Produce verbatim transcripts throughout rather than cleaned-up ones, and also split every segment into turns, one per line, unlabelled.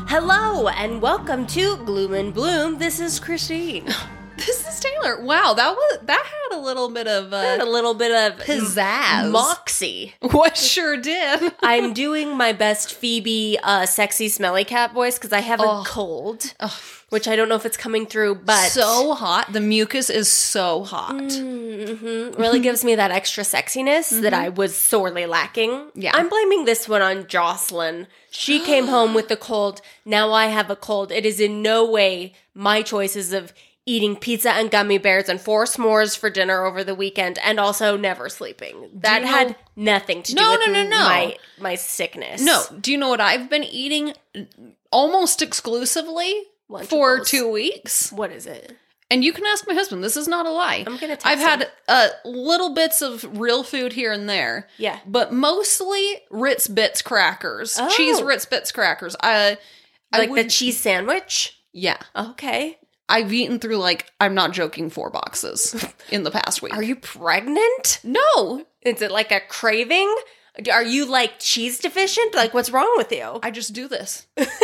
Hello, and welcome to Gloom and Bloom. This is Christine.
This is Taylor. Wow, that was that had a little bit of uh,
Had a little bit of
pizzazz.
moxie.
What sure did.
I'm doing my best Phoebe uh, sexy smelly cat voice because I have a
Oh.
cold,
Ugh.
which I don't know if it's coming through, but
So hot. The mucus is so hot.
mm-hmm, really gives me that extra sexiness that I was sorely lacking.
Yeah.
I'm blaming this one on Jocelyn. She came home with the cold. Now I have a cold. It is in no way my choices of eating pizza and gummy bears and four s'mores for dinner over the weekend and also never sleeping. That
you know-
had nothing to do
No,
with
no, no, no.
my my sickness.
No, do you know what I've been eating almost exclusively for
Lunchables.
two weeks?
What is it?
And you can ask my husband. This is not a lie.
I'm gonna text
I've
him.
had uh, little bits of real food here and there.
Yeah.
But mostly Ritz Bits crackers.
Oh.
Cheese Ritz Bits crackers. Uh, I
Like
would,
the cheese sandwich?
Yeah.
Okay.
I've eaten through, like, I'm not joking, four boxes in the past week.
Are you pregnant?
No.
Is it like a craving? Are you like cheese deficient? Like what's wrong with you?
I just do this.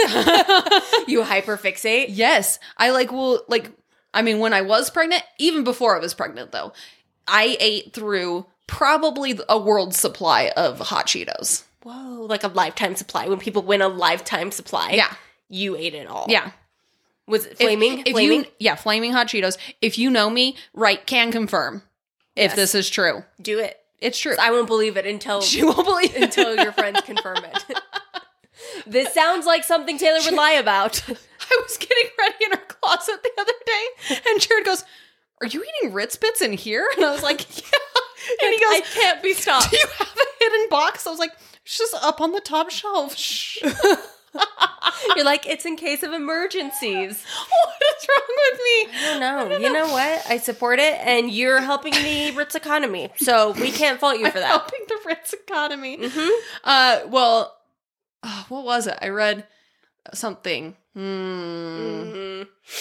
You hyperfixate?
Yes. I, like, will, like, I mean, when I was pregnant, even before I was pregnant, though, I ate through probably a world supply of hot Cheetos.
Whoa, like a lifetime supply. When people win a lifetime supply,
Yeah.
you ate it all.
Yeah.
Was it
If-
flaming?
If,
flaming?
you, yeah, flaming hot Cheetos. If you know me, right, can confirm if
Yes.
this is true.
Do it.
It's true.
I won't believe it until
She won't believe it.
until your friends confirm it. This sounds like something Taylor would lie about.
I was getting ready in her closet the other day, and Jared goes, "Are you eating Ritz Bits in here?" And I was like, "Yeah." And he goes,
I can't be stopped.
"Do you have a hidden box?" I was like, "It's just up on the top shelf." Shh.
You're like, it's in case of emergencies.
What is wrong with me?
I don't know. You know what? I support it, and you're helping the Ritz economy, so we can't fault you for
I'm
that.
helping the Ritz economy.
Mm-hmm.
Uh, well, oh, what was it? I read something. Hmm.
Mm-hmm.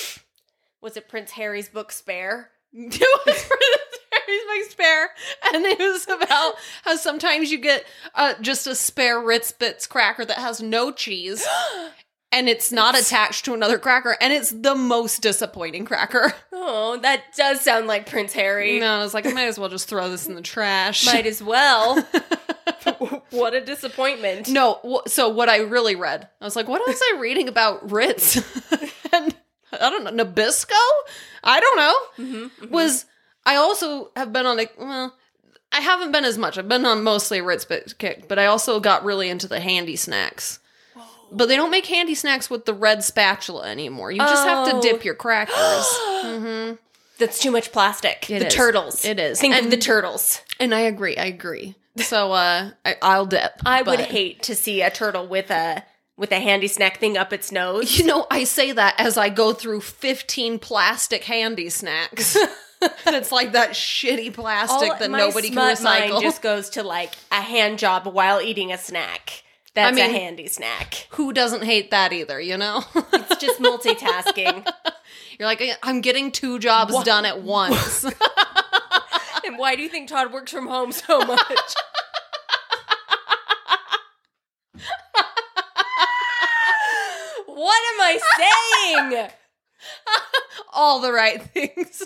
Was it Prince Harry's book Spare?
It was for the Harry's Big Spare, and it was about how sometimes you get uh, just a spare Ritz Bits cracker that has no cheese, and it's not attached to another cracker, and it's the most disappointing cracker.
Oh, that does sound like Prince Harry.
No, I was like, I might as well just throw this in the trash.
Might as well. What a disappointment.
No, w- so what I really read, I was like, what was I reading about Ritz? And I don't know, Nabisco? I don't know.
Mm-hmm, mm-hmm.
Was, I also have been on a, well, I haven't been as much. I've been on mostly a Ritz Bit kick, but I also got really into the handy snacks. Whoa. But they don't make handy snacks with the red spatula anymore. You just have to
Oh.
dip your crackers. Mm-hmm.
That's too much plastic.
It
the
is.
turtles.
It is.
Think of
And-
the turtles.
And I agree, I agree. So, uh, I, I'll dip.
I would
but-
hate to see a turtle with a with a handy snack thing up its nose.
You know, I say that as I go through fifteen plastic handy snacks. And it's like that shitty plastic
All-
that
my
nobody can
smut mind
recycle.
just goes to like a hand job while eating a snack. That's
I mean-
a handy snack.
Who doesn't hate that either, you know?
It's just multitasking.
You're like, I'm getting two jobs
What?
done at once.
And why do you think Todd works from home so much? What am I saying?
All the right things.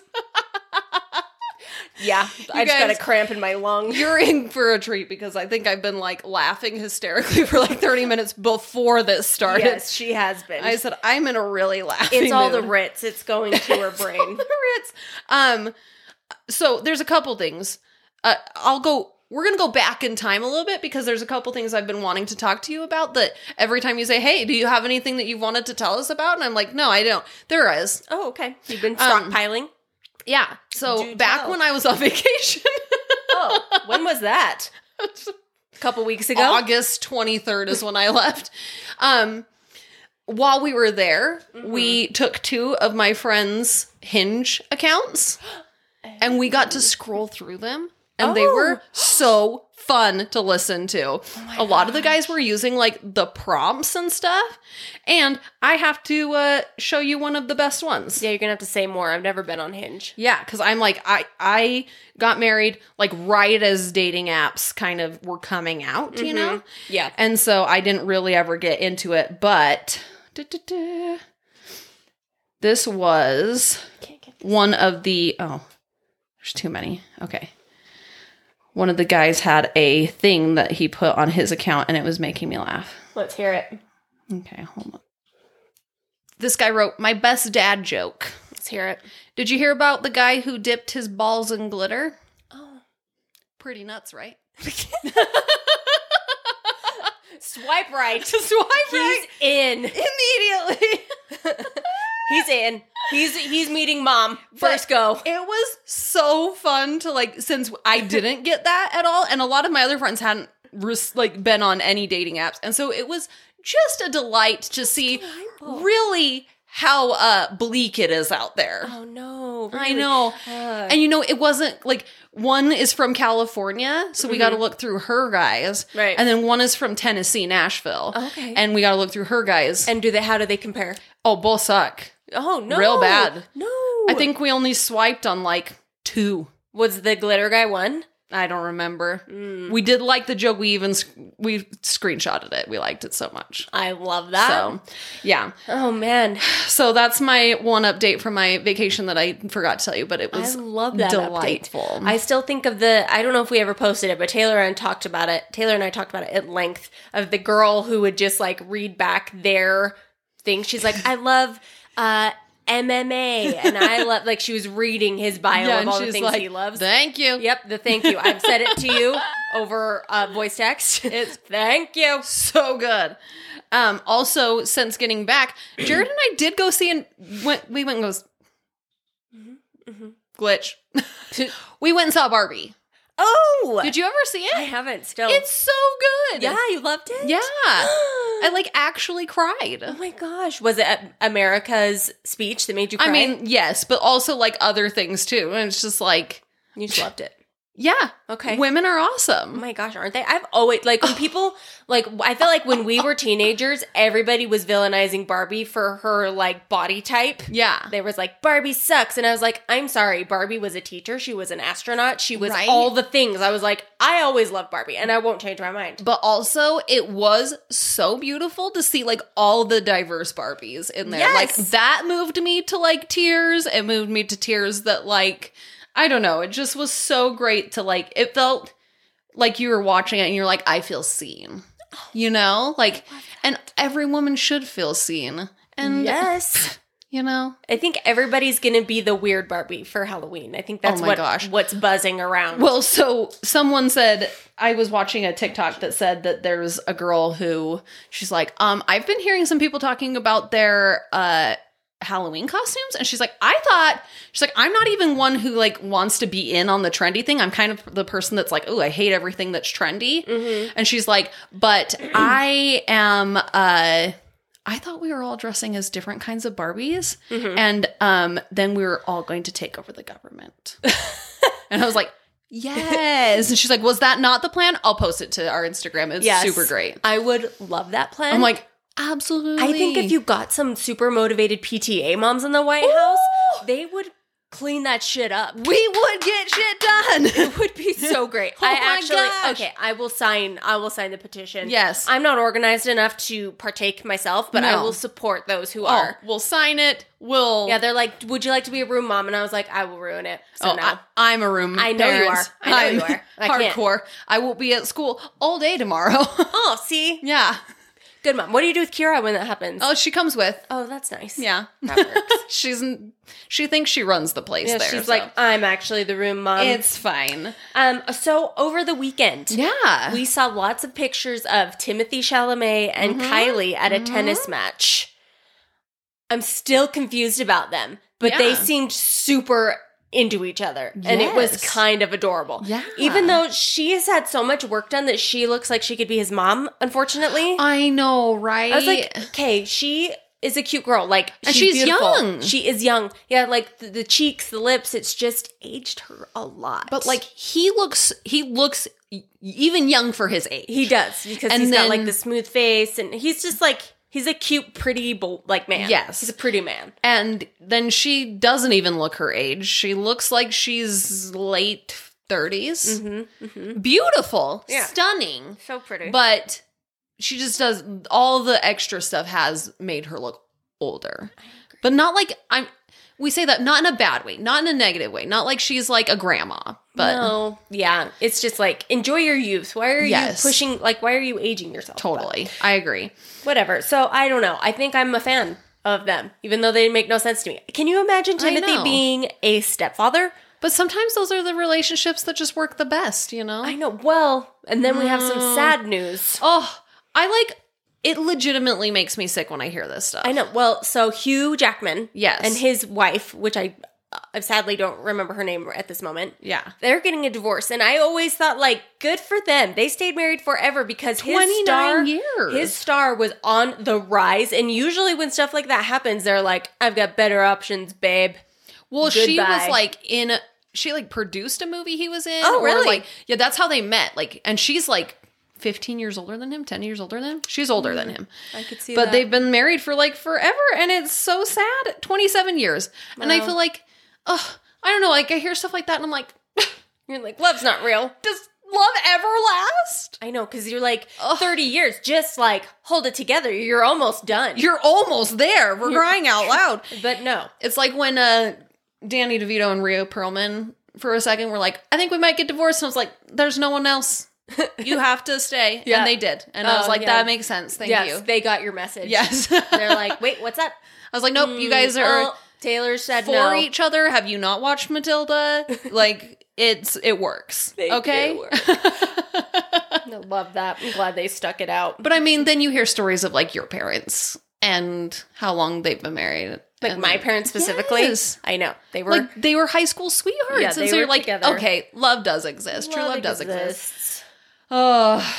Yeah, I just got a
guys-
cramp in my lung.
You're in for a treat because I think I've been like laughing hysterically for like thirty minutes before this started.
Yes, she has been.
I said, I'm in a really laughing
It's all the
mood.
Ritz. It's going to her brain.
the Ritz. Um, so there's a couple things. Uh, I'll go. We're gonna go back in time a little bit because there's a couple things I've been wanting to talk to you about. That every time you say, "Hey, do you have anything that you wanted to tell us about?" and I'm like, "No, I don't." There is.
Oh, okay. You've been
Um,
stockpiling?
Yeah. So
Do
back
tell.
when I was on vacation,
Oh, when was that? A couple weeks ago?
August twenty-third is when I left. Um, while we were there,
Mm-hmm.
we took two of my friends' Hinge accounts. And we got to scroll through them. And they
Oh.
were so fun to listen to. A lot of the guys were using like the prompts and stuff. And I have to uh, show you one of the best ones.
Yeah, you're going to have to say more. I've never been on Hinge.
Yeah, because I'm like, I, I got married like right as dating apps kind of were coming out, you know?
Yeah.
And so I didn't really ever get into it. But Da-da-da. This was one of the... Oh, there's too many. Okay. One of the guys had a thing that he put on his account, and it was making me laugh.
Let's hear it.
Okay, hold on. This guy wrote, my best dad joke.
Let's hear it.
Did you hear about the guy who dipped his balls in glitter?
Oh.
Pretty nuts, right?
Swipe right.
Swipe right.
He's in.
Immediately.
He's in. He's he's meeting mom. First
But
go.
It was so fun to, like, since I didn't get that at all, and a lot of my other friends hadn't res- like been on any dating apps, and so it was just a delight to see really how uh bleak it is out there.
Oh no.
I
really?
know.
Uh,
And you know, it wasn't like one is from California, so we
Mhm.
got to look through her guys.
Right.
And then one is from Tennessee, Nashville.
Okay.
And we got to look through her guys.
and do they how do they compare?
Oh, both suck.
Oh no.
Real bad.
No.
I think we only swiped on like two.
Was the glitter guy one?
I don't remember.
Mm.
We did like the joke. We even sc- we screenshotted it. We liked it so much.
I love that.
So, yeah.
Oh man.
So that's my one update from my vacation that I forgot to tell you, but it was
I love that
delightful.
update. I still think of the, I don't know if we ever posted it, but Taylor and I talked about it. Taylor and I talked about it at length of the girl who would just like read back their thing. She's like, I love uh, M M A. And I love, like she was reading his bio
Yeah,
of
and
all the
she's
things
like,
he loves.
Thank you.
Yep, the thank you. I've said it to you over uh, voice text. It's thank you.
So good. Um, also, since getting back, Jared and I did go see and went. We went and goes
Mm-hmm, mm-hmm.
glitch. We went and saw Barbie.
Oh!
Did you ever see it?
I haven't still.
It's so good.
yeah, you loved it?
Yeah. I like actually cried.
Oh my gosh. Was it America's speech that made you cry?
I mean, yes, but also like other things too. And it's just like,
you just loved it.
yeah.
Okay.
Women are
Oh
awesome.
my gosh, aren't they? I've always, like, when people, like, I feel like when we were teenagers, everybody was villainizing Barbie for her, like, body type.
Yeah.
They was like, Barbie sucks. And I was like, I'm sorry. Barbie was a teacher. She was an astronaut. She was
Right?
all the things. I was like, I always loved Barbie, and I won't change my mind.
But also, it was so beautiful to see like all the diverse Barbies in there.
Yes.
Like that moved me to like tears. It moved me to tears that like, I don't know. It just was so great to like, it felt like you were watching it and you're like, I feel seen, you know? Like, and every woman should feel seen. And,
Yes.
you know?
I think everybody's going to be the weird Barbie for Halloween. I think that's
Oh my
what
gosh.
what's buzzing around.
Well, so someone said, I was watching a TikTok that said that there's a girl who, she's like, um, I've been hearing some people talking about their uh, Halloween costumes. And she's like, I thought, she's like, I'm not even one who like wants to be in on the trendy thing. I'm kind of the person that's like, oh, I hate everything that's trendy.
Mhm.
And she's like, but I am, uh, I thought we were all dressing as different kinds of Barbies.
Mhm.
And um, then we were all going to take over the government. And I was like, yes. And she's like, was that not the plan? I'll post it to our Instagram. It's
Yes.
super great.
I would love that plan.
I'm like, absolutely.
I think if you got some super motivated P T A moms in the White
Ooh.
House, they would clean that shit up.
we would get shit done.
It would be so great.
Oh
I
my
actually
gosh.
okay, I will sign I will sign the petition.
Yes.
I'm not organized enough to partake myself, but I
No.
will support those who
Oh,
are.
we'll sign it. We'll.
Yeah, they're like, "Would you like to be a room mom?" And I was like, "I will ruin it." So
Oh,
no.
I, I'm a room.
I know you
parent.
are. I know
I'm
you are. I can't.
hardcore. I will be at school all day tomorrow.
Oh, see?
Yeah.
Good mom. What do you do with Kira when that happens?
Oh, she comes with.
Oh, that's nice.
Yeah.
That works.
She's. She thinks she runs the place
Yeah,
there.
she's
so.
like, I'm actually the room mom.
it's fine.
um so over the weekend,
Yeah.
we saw lots of pictures of Timothy Chalamet and
Mhm.
Kylie at a
Mhm.
tennis match. I'm still confused about them, but they
Yeah.
seemed super into each other, and it was
Yes.
kind of adorable.
Yeah.
Even though she has had so much work done that she looks like she could be his mom, unfortunately.
I know, right?
I was like, okay, she is a cute girl. Like,
And
she's,
she's
beautiful.
young.
She is young. Yeah, like the, the cheeks, the lips, it's just aged her a lot.
but like he looks, he looks e- even young for his age.
he does, because
And
he's got like
then-
the smooth face, and he's just like, he's a cute, pretty, bo- like man.
Yes.
He's a pretty man.
And then she doesn't even look her age. She looks like she's late thirties.
Mm-hmm, mm-hmm.
Beautiful,
Yeah.
stunning,
So pretty.
but she just does all the extra stuff has made her look older. But not like I'm we say that not in a bad way, not in a negative way, not like she's like a grandma. But
no, yeah, it's just like enjoy your youth. Why are
Yes.
you pushing? Like, why are you aging yourself?
totally.
But
I agree.
whatever. So I don't know. I think I'm a fan of them, even though they make no sense to me. Can you imagine
I
Timothy
know.
being a stepfather?
But sometimes those are the relationships that just work the best, you know?
I know. Well, and then we have some
Mm.
sad news.
Oh, I like it legitimately makes me sick when I hear this stuff.
I know. Well, so Hugh Jackman,
Yes.
and his wife, which I, I sadly don't remember her name at this moment.
Yeah.
They're getting a divorce, and I always thought, like, good for them. They stayed married forever because his
twenty-nine
star,
years.
his star was on the rise. And usually, when stuff like that happens, they're like, "I've got better options, babe."
Well, she
Goodbye.
was like in a, she like produced a movie he was in.
Oh,
or,
really?
Like, yeah, that's how they met. Like, and she's like fifteen years older than him, ten years older than him. She's older than him.
I could see
But
that.
they've been married for like forever, and it's so sad. twenty-seven years. And I
Wow.
feel like, oh, I don't know. Like, I hear stuff like that, and I'm like,
You're like, love's not real.
does love ever last?
I know, because you're like
Ugh.
thirty years. Just like hold it together. You're almost done.
You're almost there. We're crying out loud.
but no.
It's like when uh, Danny DeVito and Rhea Perlman, for a second, were like, I think we might get divorced. And I was like, there's no one else. You have to stay.
Yeah.
And they did. And I was
Oh,
like,
yeah.
that makes sense. Thank
yes,
you.
they got your message.
Yes.
They're like, wait, what's up?
I was like, nope, you guys
Mm,
are
oh, Taylor said
for
no.
each other. Have you not watched Matilda? Like, it's it works.
They
okay?
do I love that. I'm glad they stuck it out.
But I mean, then you hear stories of like your parents and how long they've been married.
Like
And,
my parents specifically.
Yes.
I know. They were
Like they were high school sweethearts.
Yeah,
and
they
so
were
you're like,
together.
okay, love does exist. True love does exist.
exists.
Oh,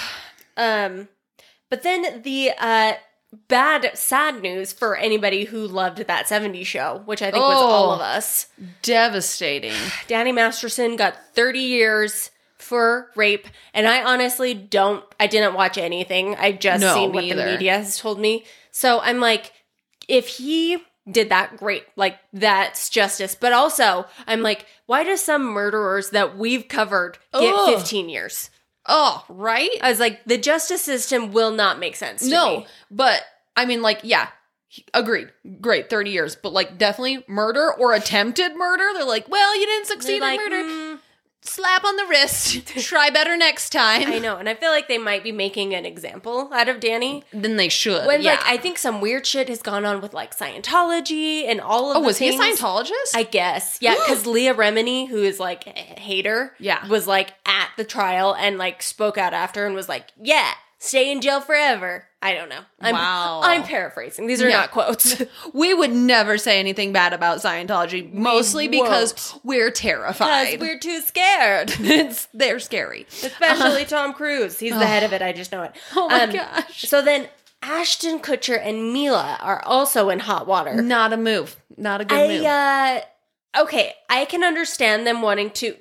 Um but then the uh bad sad news for anybody who loved that seventies show, which I think was all
Oh.
of us.
devastating.
Danny Masterson got thirty years for rape, and I honestly don't I didn't watch anything. I just
No,
seen
me
what
either.
the media has told me. So I'm like, if he did that, great. Like, that's justice. But also, I'm like, why do some murderers that we've covered get
Ugh.
fifteen years?
Oh, right?
I was like, the justice system will not make sense to
No,
me.
but I mean, like, yeah, agreed. Great, thirty years. But like, definitely murder or attempted murder. They're like, well, you didn't
They're
succeed
like,
in murder.
mm,
Slap on the wrist. Try better next time.
I know, and I feel like they might be making an example out of Danny.
Then they should.
When,
yeah.
like, I think some weird shit has gone on with, like, Scientology and all of
oh,
the
was he a
things.
Scientologist?
I guess. Yeah, because Leah Remini, who is, like, a hater,
Yeah.
was, like, at the trial and, like, spoke out after and was like, yeah, stay in jail forever. I don't know. I'm,
Wow.
I'm paraphrasing. These are
Yeah.
not quotes.
we would never say anything bad about Scientology, mostly because we're terrified.
Because we're too scared.
it's, they're scary.
Especially Tom Cruise. He's the head of it. I just know it.
Oh my
Um,
gosh.
So then Ashton Kutcher and Mila are also in hot water.
Not a move. Not a good move.
I, uh, okay, I can understand them wanting to,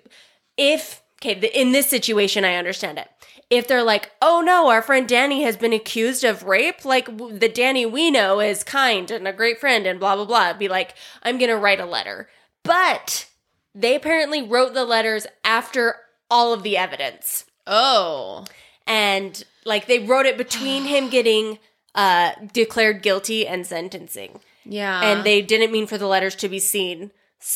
if, okay, the, in this situation, I understand it. If they're like, oh no, our friend Danny has been accused of rape, like w- the Danny we know is kind and a great friend and blah, blah, blah, be like, I'm going to write a letter. But they apparently wrote the letters after all of the evidence.
Oh.
And like they wrote it between him getting uh, declared guilty and sentencing.
Yeah.
And they didn't mean for the letters to be seen.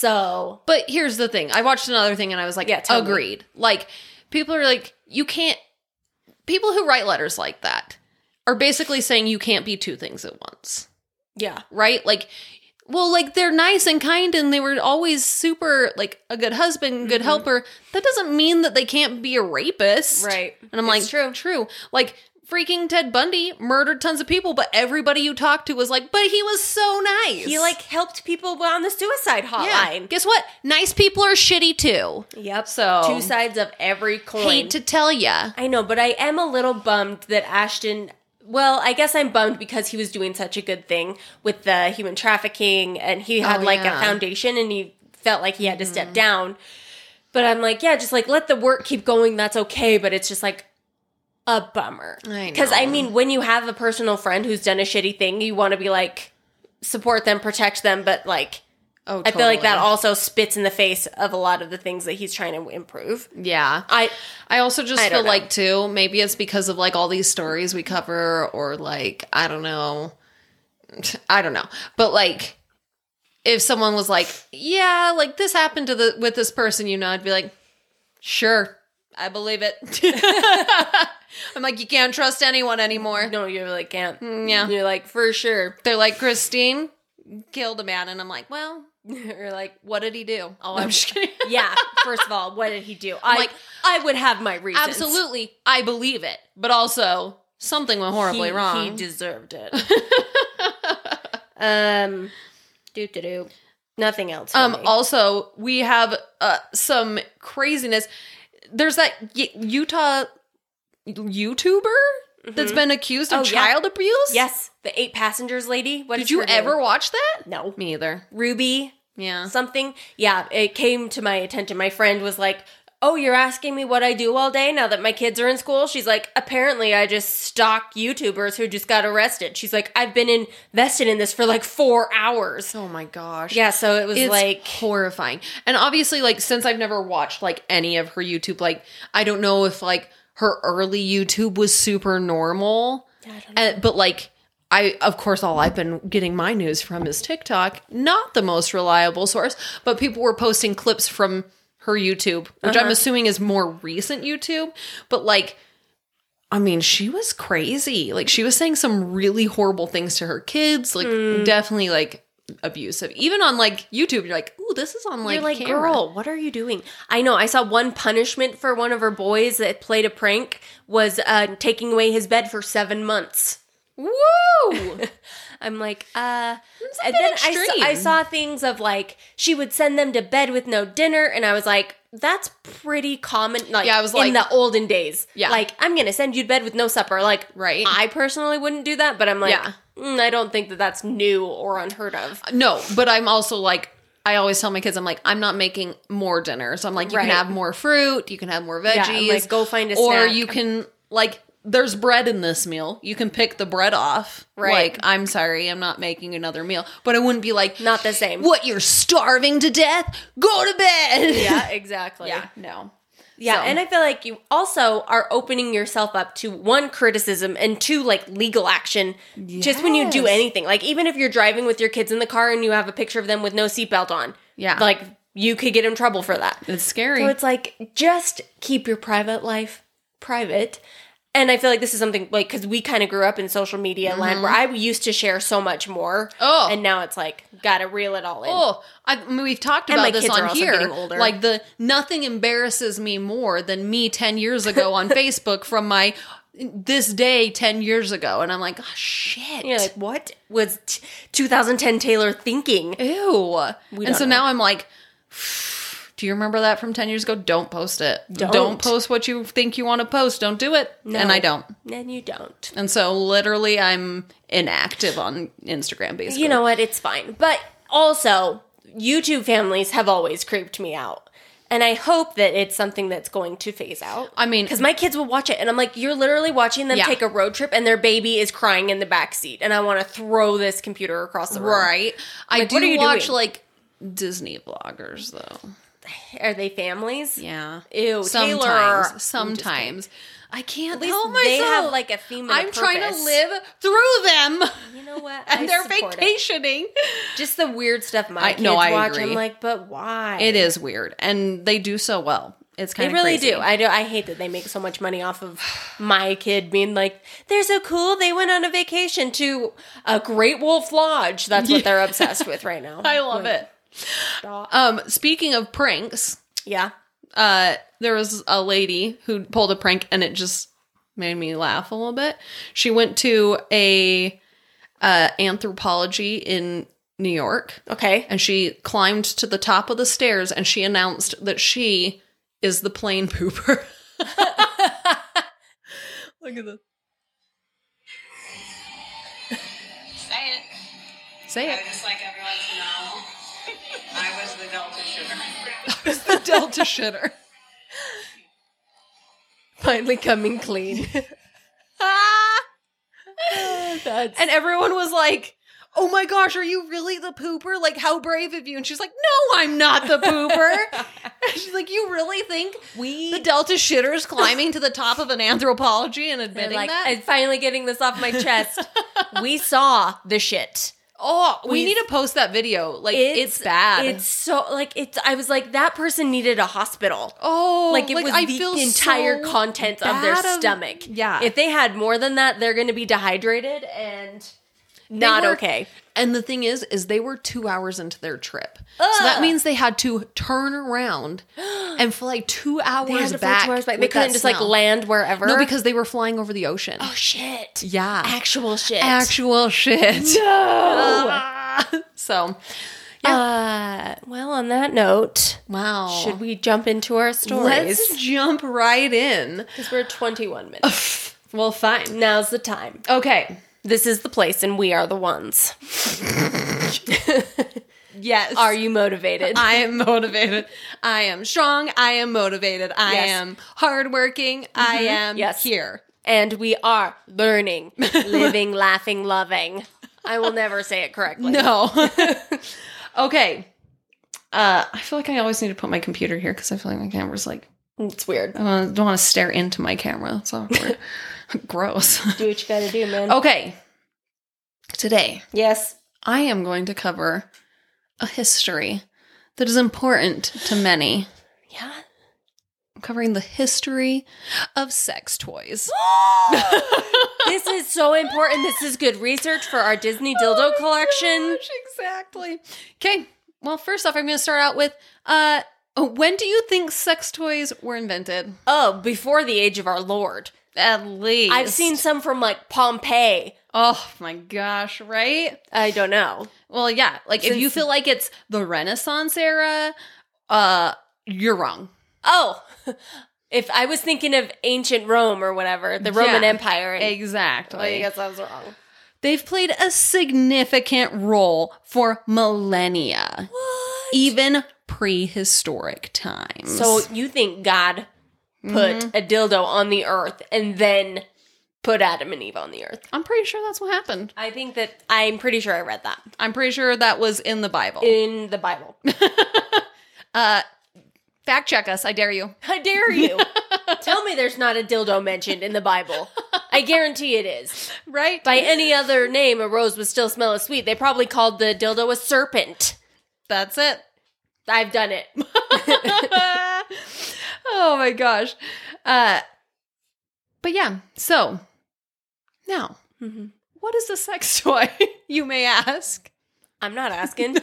So,
But here's the thing. I watched another thing and I was like,
Yeah, tell me.
agreed. Like, people are like, you can't, people who write letters like that are basically saying you can't be two things at once,
yeah.
right? Like, well, like, they're nice and kind and they were always super, like, a good husband, good
Mhm.
helper. That doesn't mean that they can't be a rapist.
Right.
And I'm
It's
like,
true.
True. Like, freaking Ted Bundy murdered tons of people, but everybody you talked to was like, but he was so nice.
He like helped people on the suicide
yeah.
hotline.
Guess what? Nice people are shitty too.
Yep.
So-
two sides of every coin.
Hate to tell ya.
I know, but I am a little bummed that Ashton. Well, I guess I'm bummed because he was doing such a good thing with the human trafficking, and he had
Oh,
like
yeah.
a foundation, and he felt like he had to step down. But I'm like, yeah, just like let the work keep going. That's okay. But it's just like a bummer.
I
Because I
know.
mean, when you have a personal friend who's done a shitty thing, you want to be like support them, protect them, but like
Oh,
I feel like that
totally.
also spits in the face of a lot of the things that he's trying to improve.
Yeah.
I
I also just
I
feel
don't know.
like, too, maybe it's because of, like, all these stories we cover, or, like, I don't know. I don't know. But, like, if someone was like, yeah, like, this happened to the with this person, you know, I'd be like, sure, I believe it. I'm like, you can't trust anyone anymore.
no, you like can't.
Mm, yeah.
You're like, for sure.
They're like, Christine killed a man. And I'm like, well,
You're like,
what did he do?
Oh,
No, I'm
I'm-
just kidding.
yeah. First of all, what did he do? I
like,
I would have my reasons.
Absolutely, I believe it. But also, something went horribly
he,
wrong.
He deserved it. um, do do do. Nothing else. For
Um.
me.
Also, we have uh some craziness. There's that y- Utah YouTuber that's been accused of
Oh, yeah.
child abuse.
Yes, the eight passengers lady. What
Did
is
you
her name?
ever watch that?
No.
Me either.
Ruby
Yeah.
something. Yeah, it came to my attention. My friend was like, "Oh, you're asking me what I do all day now that my kids are in school?" She's like, "Apparently, I just stalk YouTubers who just got arrested." She's like, "I've been invested in this for like four hours."
Oh my gosh.
Yeah, so it was
It's
like,
horrifying. And obviously, like, since I've never watched like any of her YouTube, like, I don't know if like her early YouTube was super normal.
I don't know.
Uh, but like, I, of course, all I've been getting my news from is TikTok. Not the most reliable source, but people were posting clips from her YouTube, which I'm
Uh-huh.
assuming is more recent YouTube. But like, I mean, she was crazy. Like, she was saying some really horrible things to her kids. Like,
Hmm.
definitely like abusive. Even on like YouTube, you're like, ooh, this is on like
you're like,
camera.
girl, what are you doing? I know. I saw one punishment for one of her boys that played a prank was uh, taking away his bed for seven months.
Woo!
I'm like, uh,
a
and
bit
then I saw,
extreme.
I saw things of like she would send them to bed with no dinner, and I was like, that's pretty common. Like,
Yeah, I was
in
like-
the olden days,
Yeah.
like I'm gonna send you to bed with no supper. Like,
Right.
I personally wouldn't do that, but I'm like,
Yeah.
mm, I don't think that that's new or unheard of.
No, but I'm also like, I always tell my kids, I'm like, I'm not making more dinner. So I'm like, you
Right.
can have more fruit, you can have more veggies.
Yeah, I'm like, go find a
or
snack.
you can, like, there's bread in this meal. You can pick the bread off.
Right.
Like, I'm sorry, I'm not making another meal. But I wouldn't be like,
Not the same.
what, you're starving to death? Go to bed.
Yeah, exactly.
Yeah, no.
Yeah,
So-
and I feel like you also are opening yourself up to one, criticism, and two, like legal action just when you do
Yes.
anything. Like even if you're driving with your kids in the car and you have a picture of them with no seatbelt on.
Yeah.
Like you could get in trouble for that.
It's scary.
So it's like just keep your private life private. And I feel like this is something like because we kind of grew up in social media land where I used to share so much more.
Mm-hmm. Oh.
And now it's like gotta reel it all in.
Oh, I, I mean, we've talked
And
about
my
this
kids are
on
also
here.
getting older.
Like the nothing embarrasses me more than me ten years ago on Facebook from my this day ten years ago, and I'm like, oh, shit.
And you're like, what was t- two thousand ten Taylor thinking?
Ew. And
don't
so
know.
now I'm like, do you remember that from ten years ago? Don't post it.
Don't.
post what you think you want to post. Don't do it.
No.
And I don't.
And you don't.
And so literally I'm inactive on Instagram basically.
You know what? It's fine. But also, YouTube families have always creeped me out. And I hope that it's something that's going to phase out.
I mean,
Because my kids will watch it, and I'm like, you're literally watching them
Yeah.
take a road trip, and their baby is crying in the back seat, and I want to throw this computer across the room.
right. I
Like,
do
what are you
watch
doing?
like Disney vloggers though.
Are they families?
Yeah.
Ew,
sometimes.
Taylor.
Sometimes. I can't
At least
help myself.
they have like a theme. And a
I'm trying to
purpose.
live through them.
You know what?
And
I
they're
support it.
vacationing.
Just the weird stuff my
I-
kids
no, I
watch.
agree.
I'm like, but why?
It is weird. And they do so well. It's
They
kind of
really
crazy.
do. I do. I hate that they make so much money off of my kid being like, they're so cool. They went on a vacation to a Great Wolf Lodge. That's what they're obsessed with right now.
I love
Like,
it. Um, speaking of pranks,
Yeah.
uh, there was a lady who pulled a prank and it just made me laugh a little bit. She went to a uh, anthropology in New York.
Okay.
And she climbed to the top of the stairs and she announced that she is the plane pooper. Look at this.
Say it.
Say
I
it.
would just like everyone to know I was the Delta shooter.
It's the Delta shitter.
Finally coming clean. That's
And everyone was like, oh my gosh, are you really the pooper? Like, how brave of you. And she's like, no, I'm not the pooper. And she's like, you really think
We
the Delta shitter's climbing to the top of an anthropology and
They're
admitting
like,
that?
I'm finally getting this off my chest. We saw the shit.
oh, we,
we-
need to post that video. Like, it's, bad.
It's so like it's. I was like, that person needed a hospital.
oh,
Like it was
I
the
feel
entire
so
contents of their
bad of-
stomach.
Yeah.
If they had more than that, they're going to be dehydrated and not
were-
okay.
And the thing is, is they were two hours into their trip. So that
Ugh.
means they had to turn around and fly two hours
They had to fly
back.
two hours back. They
with
couldn't
that
just like
smell.
land wherever.
No, because they were flying over the ocean.
oh shit.
yeah.
Actual shit.
Actual shit.
No.
So,
Uh, well, on that note,
wow.
should we jump into our stories?
Let's jump right in.
Because we're twenty-one minutes.
Well, fine.
Now's the time.
Okay.
This is the place, and we are the ones.
Yes.
Are you motivated?
I am motivated. I am strong. I am motivated. I
Yes.
am hardworking. I am
Yes.
here.
And we are learning, living, laughing, loving. I will never say it correctly.
No. Okay. Uh, I feel like I always need to put my computer here because I feel like my camera's like,
It's weird.
I don't want to stare into my camera. It's awkward. Gross.
Do what you gotta do, man.
Okay. Today,
Yes.
I am going to cover a history that is important to many.
Yeah.
I'm covering the history of sex toys.
This is so important. This is good research for our Disney dildo collection.
Gosh, exactly. Okay. Well, first off, I'm going to start out with uh, when do you think sex toys were invented?
Oh, before the age of our Lord.
At least.
I've seen some from like Pompeii.
Oh my gosh, right?
I don't know.
Well, yeah. Like if you
Since-
feel like it's the Renaissance era, uh, you're wrong.
Oh, if I was thinking of ancient Rome or whatever, the Roman
Yeah,
Empire. and-
Exactly.
Well, I guess I was wrong.
They've played a significant role for millennia,
What?
even prehistoric times.
So you think God put a dildo on the earth and then put Adam and Eve on the earth?
I'm pretty sure that's what happened.
I think that I'm pretty sure I read that
I'm pretty sure that was in the Bible.
in the Bible.
Uh, fact check us, I dare you.
How dare you? Tell me there's not a dildo mentioned in the Bible. I guarantee it is.
Right?
By any other name, a rose would still smell as sweet. They probably called the dildo a serpent.
That's it.
I've done it.
Oh my gosh. Uh, but yeah, so now,
Mhm.
what is a sex toy, you may ask?
I'm not asking.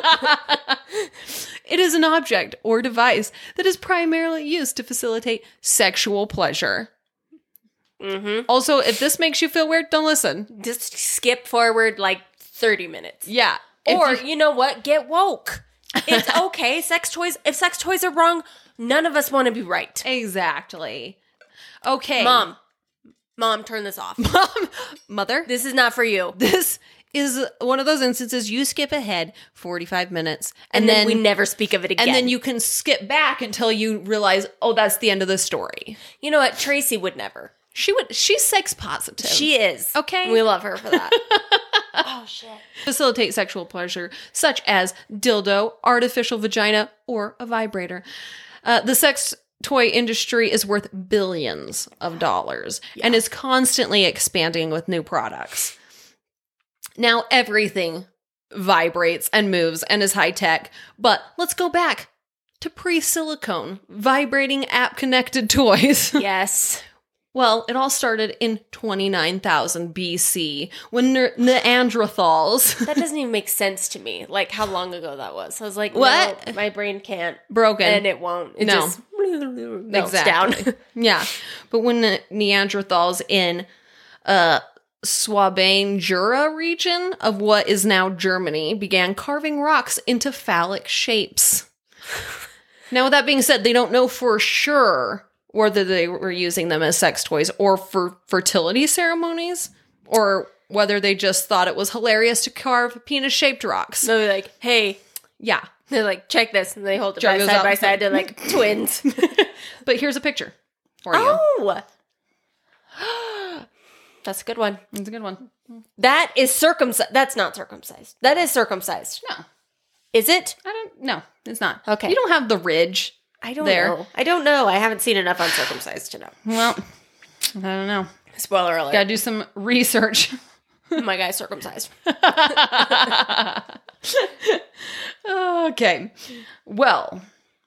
It is an object or device that is primarily used to facilitate sexual pleasure.
hmm
Also, if this makes you feel weird, don't listen.
Just skip forward like thirty minutes.
Yeah. If
Or,
you-
you know what? Get woke. It's okay. Sex toys, if sex toys are wrong, none of us want to be right.
exactly. Okay.
Mom, mom, turn this off.
Mom, mother,
This is not for you.
this is one of those instances you skip ahead forty-five minutes
And,
and,
then,
then,
we never speak of it again.
and then you can skip back until you realize, oh, that's the end of the story.
You know what? Tracy would never.
She would she's sex positive.
She is.
Okay.
We love her for that. Oh, shit.
facilitate sexual pleasure, such as dildo, artificial vagina, or a vibrator. Uh, the sex toy industry is worth billions of dollars and is constantly expanding with new products. Now everything vibrates and moves and is high tech, but let's go back to pre-silicone vibrating app-connected toys.
Yes.
Well, it all started in twenty-nine thousand B C when ne- Neanderthals
That doesn't even make sense to me. Like how long ago that was. I was like,
What?
no, my brain can't.
broken.
And it won't. It
No.
just melts down.
Yeah. But when the Neanderthals in uh Swabian Jura region of what is now Germany began carving rocks into phallic shapes. Now, with that being said, they don't know for sure whether they were using them as sex toys or for fertility ceremonies, or whether they just thought it was hilarious to carve penis-shaped rocks.
So they're like, hey,
Yeah.
they're like, check this. And they hold it
Jar
by
goes
side
up.
by side. They're like twins.
But here's a picture for you.
Oh. That's a good one.
It's a good one.
That is circumcised. That's not circumcised. That is circumcised.
No.
Is it?
I don't, no, it's not.
Okay.
You don't have the ridge.
I don't
There.
know. I don't know. I haven't seen enough uncircumcised to know.
Well, I don't know.
Spoiler alert.
Gotta do some research.
My guy's circumcised.
Okay. Well.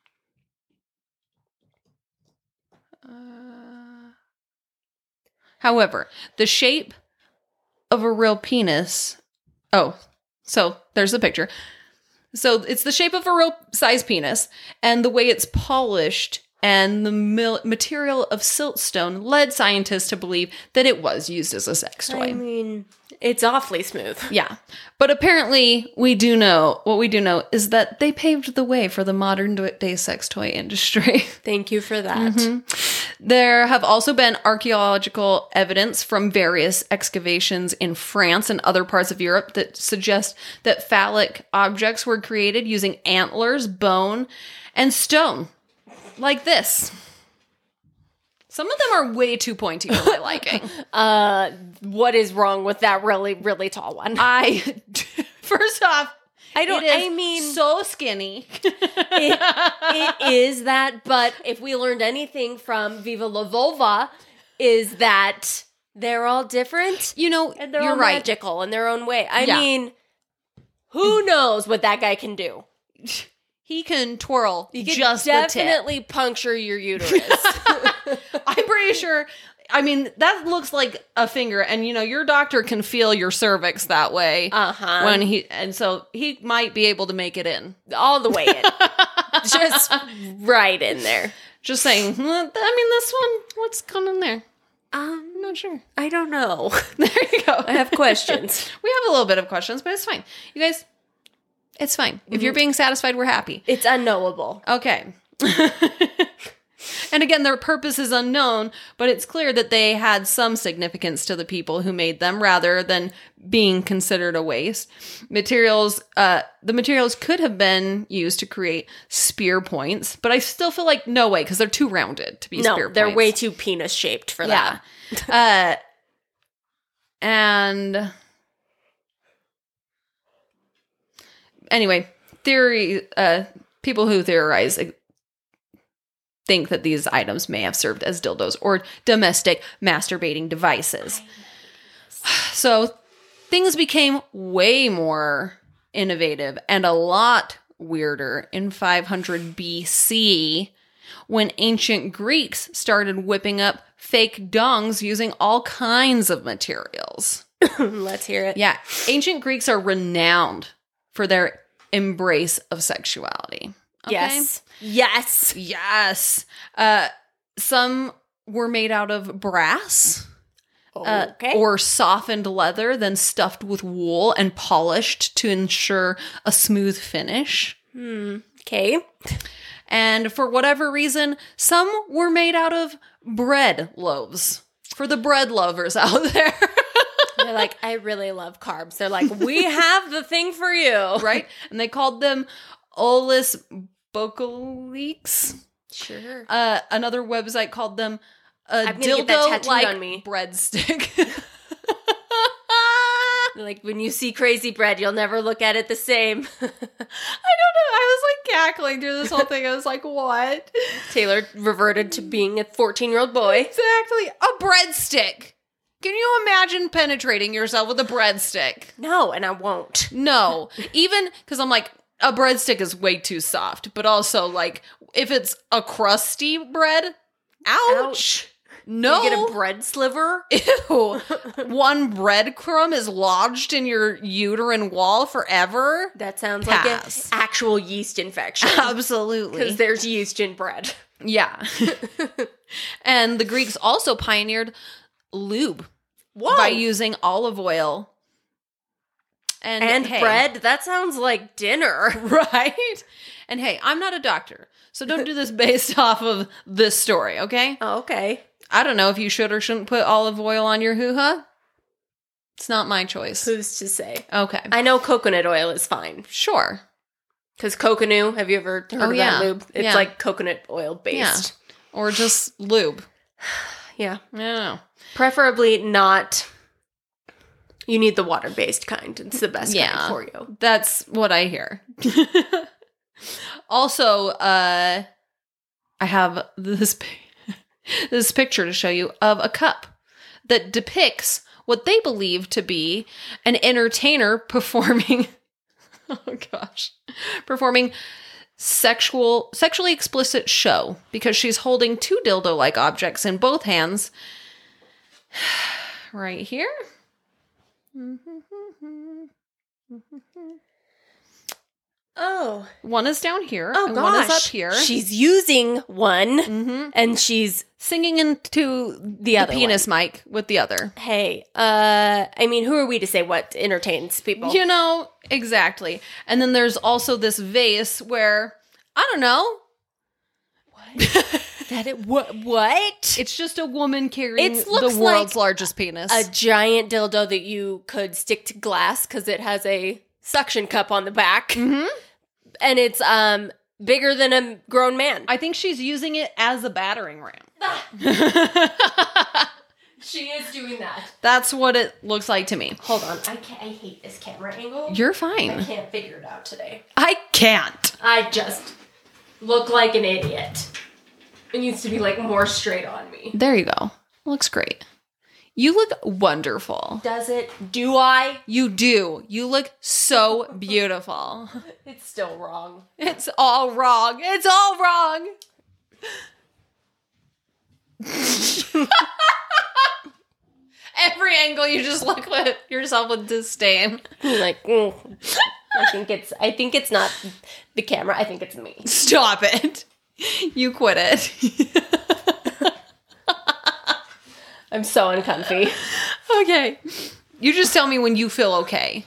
Uh, however, the shape of a real penis. Oh, so there's the picture. So it's the shape of a real size penis, and the way it's polished and the mil- material of siltstone led scientists to believe that it was used as a sex toy.
I mean, it's awfully smooth.
Yeah. But apparently, we do know, what we do know is that they paved the way for the modern day sex toy industry.
Thank you for that.
Mm-hmm. There have also been archaeological evidence from various excavations in France and other parts of Europe that suggest that phallic objects were created using antlers, bone, and stone. Like this. Some of them are way too pointy for my liking.
Uh, what is wrong with that really, really tall one?
I, first off,
I don't,
it is
I mean,
so skinny.
it, it is that, but if we learned anything from Viva La Vulva, is that they're all different
You know,
and they're
you're
all
right.
magical in their own way. I
Yeah.
mean, who knows what that guy can do?
He can twirl
He can
just the tip.
definitely puncture your uterus.
I'm pretty sure. I mean, that looks like a finger, and you know, your doctor can feel your cervix that way.
Uh-huh.
When he, and so he might be able to make it in.
All the way in. Just right in there.
Just saying. "Hmm, I mean, this one, what's going on there?
Um,
I'm not sure.
I don't know.
There you go.
I have questions.
We have a little bit of questions, but it's fine. You guys, it's fine. If you're being satisfied, we're happy.
It's unknowable.
Okay. And again, their purpose is unknown, but it's clear that they had some significance to the people who made them rather than being considered a waste. Materials, uh, the materials could have been used to create spear points, but I still feel like no way, because they're too rounded to be
No,
spear
they're
points.
way too penis shaped for
Yeah.
that.
uh, and anyway, theory, uh, people who theorize uh, think that these items may have served as dildos or domestic masturbating devices. So things became way more innovative and a lot weirder in five hundred B C when ancient Greeks started whipping up fake dongs using all kinds of materials.
Let's hear it.
Yeah, ancient Greeks are renowned for their embrace of sexuality. Okay?
Yes. Yes.
Yes. Uh, some were made out of brass. Uh,
Okay.
or softened leather, then stuffed with wool and polished to ensure a smooth finish.
Okay.
And for whatever reason, some were made out of bread loaves. For the bread lovers out there.
They're like, I really love carbs. They're like, we have the thing for you.
Right? And they called them Olis Bocoliques.
Sure.
Uh, another website called them a
I'm gonna get that tattooed
dildo-like
on me.
breadstick.
Like, when you see crazy bread, you'll never look at it the same.
I don't know. I was like cackling through this whole thing. I was like, what?
Taylor reverted to being a fourteen-year-old boy.
Exactly. A breadstick. Can you imagine penetrating yourself with a breadstick?
No, and I won't.
No. Even because I'm like, a breadstick is way too soft. But also, like, if it's a crusty bread, ouch.
Ouch.
No.
You get a bread sliver?
Ew. One breadcrumb is lodged in your uterine wall forever?
That sounds
Pass.
like an actual yeast infection.
Absolutely.
Because there's yeast in bread.
Yeah. And the Greeks also pioneered lube
Whoa.
by using olive oil. And,
And
hey,
bread? That sounds like dinner.
Right? And hey, I'm not a doctor, so don't do this based off of this story, okay?
Oh, okay.
I don't know if you should or shouldn't put olive oil on your hoo-ha. It's not my choice.
Who's to say?
Okay.
I know coconut oil is fine.
Sure.
Because coconut, have you ever heard
Oh,
of
yeah.
that lube? It's
Yeah.
like coconut oil based.
Or just lube.
Yeah.
I don't know.
Preferably not You need the water-based kind. It's the best
Yeah.
kind for you.
That's what I hear. Also, uh, I have this pi- this picture to show you of a cup that depicts what they believe to be an entertainer performing, oh gosh, performing sexual, sexually explicit show, because she's holding two dildo-like objects in both hands. Right here.
Oh.
One is down here.
Oh,
and
gosh.
one is up here.
She's using one,
Mhm.
and she's
Singing into
the
the
other
penis mic with the other.
Hey, uh, I mean, who are we to say what entertains people?
You know, exactly. And then there's also this vase where, I don't know,
That it what? What?
it's just a woman carrying
It
the
looks
world's
like
largest penis.
A giant dildo that you could stick to glass because it has a suction cup on the back,
Mhm.
and it's um bigger than a grown man.
I think she's using it as a battering ram.
She is doing that.
That's what it looks like to me.
Hold on, I can't. I hate this camera angle.
You're
I
fine.
can't figure it out today.
I can't.
I just look like an idiot. It needs to be like more straight on me.
There you go. Looks great. You look wonderful.
Does it? Do I?
You do. You look so beautiful.
It's still wrong.
It's all wrong. It's all wrong. Every angle you just look at yourself with disdain.
Like, mm, I think it's. I think it's not the camera. I think it's me.
Stop it. You quit it.
I'm so uncomfy.
Okay. You just tell me when you feel okay.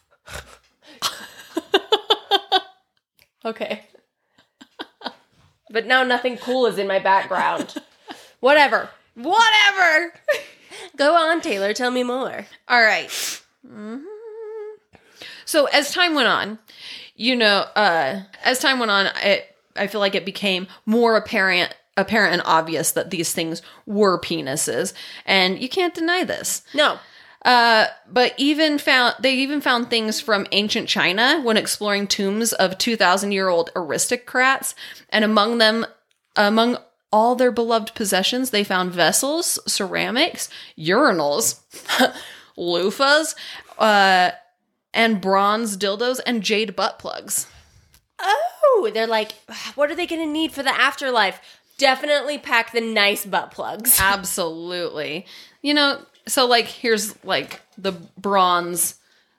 Okay. But now nothing cool is in my background. Whatever.
Whatever.
Go on, Taylor. Tell me more.
All right. Mhm. So as time went on, you know, uh, as time went on, it, I feel like it became more apparent, apparent and obvious that these things were penises, and you can't deny this.
No.
Uh, but even found they even found things from ancient China when exploring tombs of two thousand year old aristocrats, and among them, among all their beloved possessions, they found vessels, ceramics, urinals, loofahs, uh, and bronze dildos and jade butt plugs.
Oh, they're like, what are they going to need for the afterlife? Definitely pack the nice butt plugs.
Absolutely. You know, so like here's like the bronze.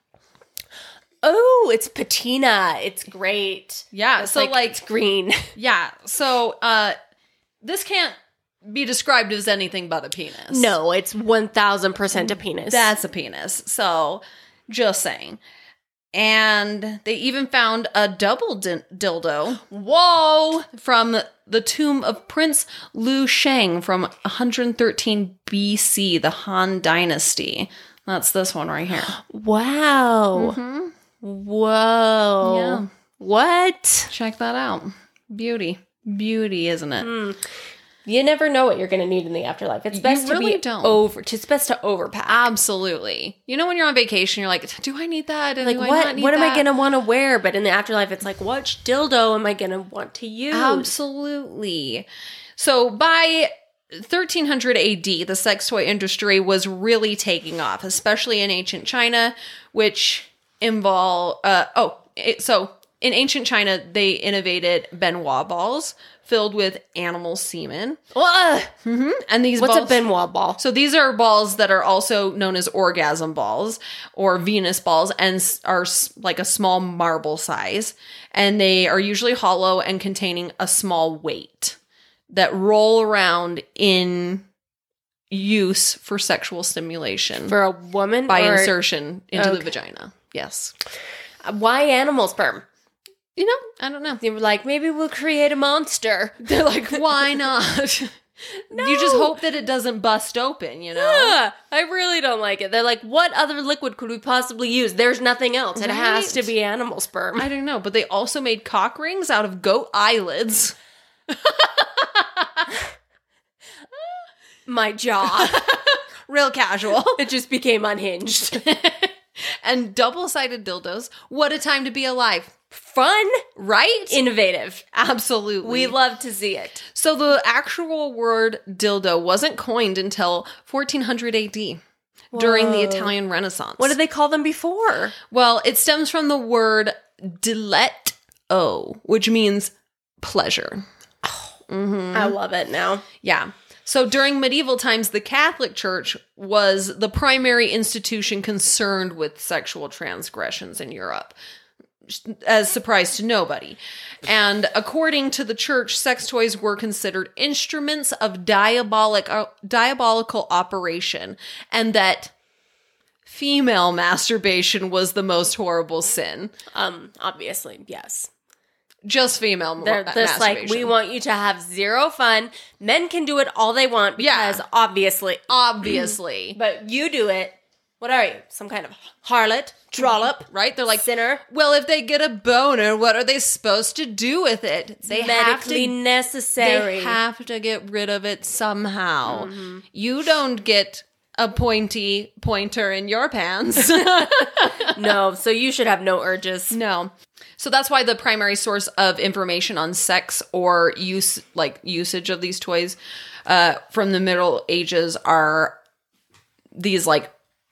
Oh, it's patina. It's great.
Yeah,
It's
so
like,
like
it's green.
yeah, so uh this can't be described as anything but a penis.
No, it's one thousand percent a penis.
That's a penis. So, just saying. And they even found a double di- dildo. Whoa! From the tomb of Prince Liu Shang from one hundred thirteen B C, the Han Dynasty. That's this one right here.
Wow.
Mhm.
Whoa.
Yeah.
What?
Check that out. Beauty. Beauty, isn't it?
You never know what you're going to need in the afterlife. It's
You
best
really
to be
don't.
over. It's best to overpack.
Absolutely. You know when you're on vacation, you're like, do I need that? And
Like,
do I
what
not need
what am I
that?
going to want to wear? But in the afterlife, it's like, what dildo am I going to want to use?
Absolutely. So by thirteen hundred A D, the sex toy industry was really taking off, especially in ancient China, which involve, uh, oh, it, so in ancient China, they innovated Benoit balls filled with animal semen.
Ugh.
Mm-hmm. And these
What's
balls,
a Benoit ball?
So these are balls that are also known as orgasm balls or Venus balls, and s- are s- like a small marble size. And they are usually hollow and containing a small weight that roll around in use for sexual stimulation
For a woman?
by
or-
insertion into the
okay.
vagina. Yes.
Why animal sperm?
You know, I don't know.
They were like, maybe we'll create a monster.
They're like, why not? You just hope that it doesn't bust open, you know?
Ah, I really don't like it. They're like, what other liquid could we possibly use? There's nothing else. It has to
Right.
be animal sperm.
I don't know, but they also made cock rings out of goat eyelids.
My jaw.
Real casual.
It just became unhinged.
And double-sided dildos. What a time to be alive.
Fun,
Right?
innovative.
Absolutely.
We love to see it.
So the actual word dildo wasn't coined until fourteen hundred A D during the
Whoa.
Italian Renaissance.
What did they call them before?
Well, it stems from the word diletto, which means pleasure.
I love it now.
Yeah. So during medieval times, the Catholic Church was the primary institution concerned with sexual transgressions in Europe. As surprise to nobody. And according to the church, sex toys were considered instruments of diabolic uh, diabolical operation, and that female masturbation was the most horrible sin.
Um, obviously, yes.
Just female
They're
ma-
just like,
masturbation.
we want you to have zero fun. Men can do it all they want
Yeah.
because obviously,
Obviously.
but you do it. What are you? Some kind of harlot, trollop,
Right? They're like,
sinner?
well, if they get a boner, what are they supposed to do with it? They have
Medically
to
necessary.
They have to get rid of it somehow. You don't get a pointy pointer in your pants.
No, so you should have no urges.
No. So that's why the primary source of information on sex or use, like usage of these toys uh, from the Middle Ages are these like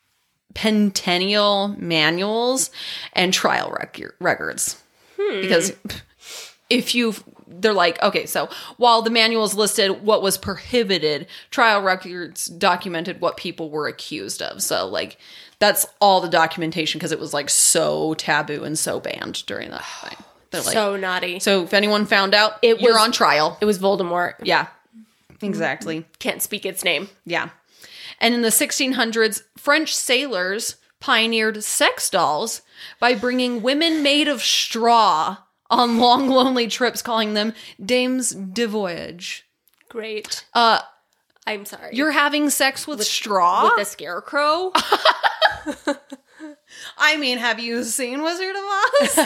pentennial manuals and trial rec- records. Because if you they're like, okay, so while the manuals listed what was prohibited, trial records documented what people were accused of. So like that's all the documentation because it was like so taboo and so banned during that time. They're like,
So naughty.
so if anyone found out,
It
you're
was-
on trial.
It was Voldemort.
Yeah, exactly.
Can't speak its name.
Yeah. And in the sixteen hundreds, French sailors pioneered sex dolls by bringing women made of straw on long, lonely trips, calling them dames de voyage.
Great.
Uh,
I'm sorry.
you're having sex with, straw?
with a scarecrow?
I mean, have you seen Wizard of Oz?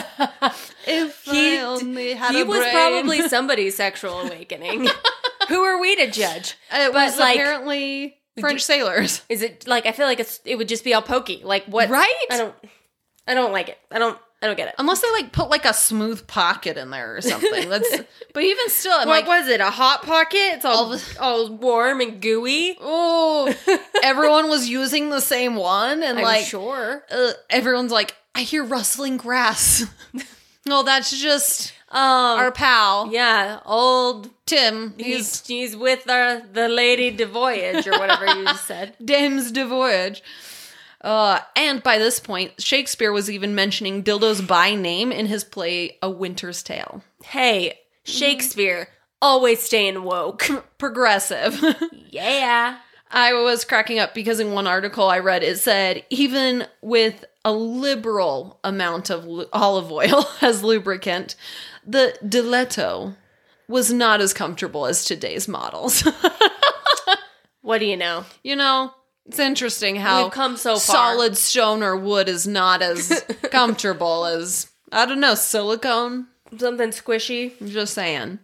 If
He-
I only had
he
a
was
brain.
probably somebody's sexual awakening. Who are we to judge?
It
but,
was
like-
apparently French sailors.
Is it like I feel like it's it would just be all pokey. Like what?
Right?
I don't. I don't like it. I don't. I don't get it.
Unless they like put like a smooth pocket in there or something. That's but even still, I'm
What
like,
was it? A hot pocket? It's all
All
all, warm and gooey.
oh, everyone was using the same one, and
I'm
like,
sure.
uh, everyone's like, I hear rustling grass. No, that's just
Um.
our pal
yeah. Old.
Tim.
He's
He's
he's with the the lady de voyage or whatever you just said.
Dames de Voyage. Uh, and by this point, Shakespeare was even mentioning dildos by name in his play A Winter's Tale.
Hey, Shakespeare, always staying woke.
Progressive.
Yeah.
I was cracking up because in one article I read, it said even with a liberal amount of lu- olive oil as lubricant, the diletto was not as comfortable as today's models.
What do you know?
You know, it's interesting how
We've come so far.
solid stone or wood is not as comfortable as, I don't know, silicone.
Something squishy.
I'm just saying.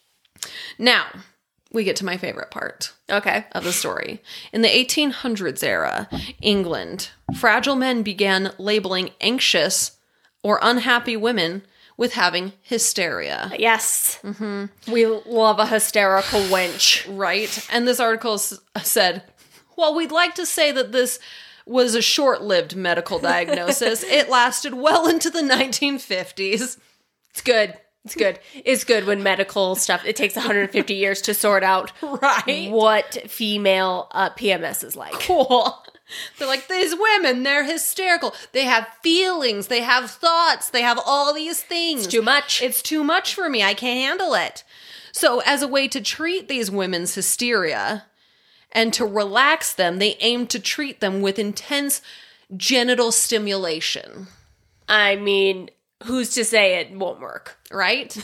Now, we get to my favorite part
Okay.
of the story. In the eighteen hundreds era, England, fragile men began labeling anxious or unhappy women with having hysteria.
Yes. Mm-hmm. We love a hysterical wench.
Right? And this article s- said, well, we'd like to say that this was a short-lived medical diagnosis. It lasted well into the nineteen fifties.
It's good. It's good. It's good when medical stuff, it takes one hundred fifty years to sort out
Right?
what female uh, P M S is like.
Cool. They're like, these women, they're hysterical. They have feelings. They have thoughts. They have all these things.
It's too much.
It's too much for me. I can't handle it. So as a way to treat these women's hysteria and to relax them, they aim to treat them with intense genital stimulation.
I mean, who's to say it won't work?
Right?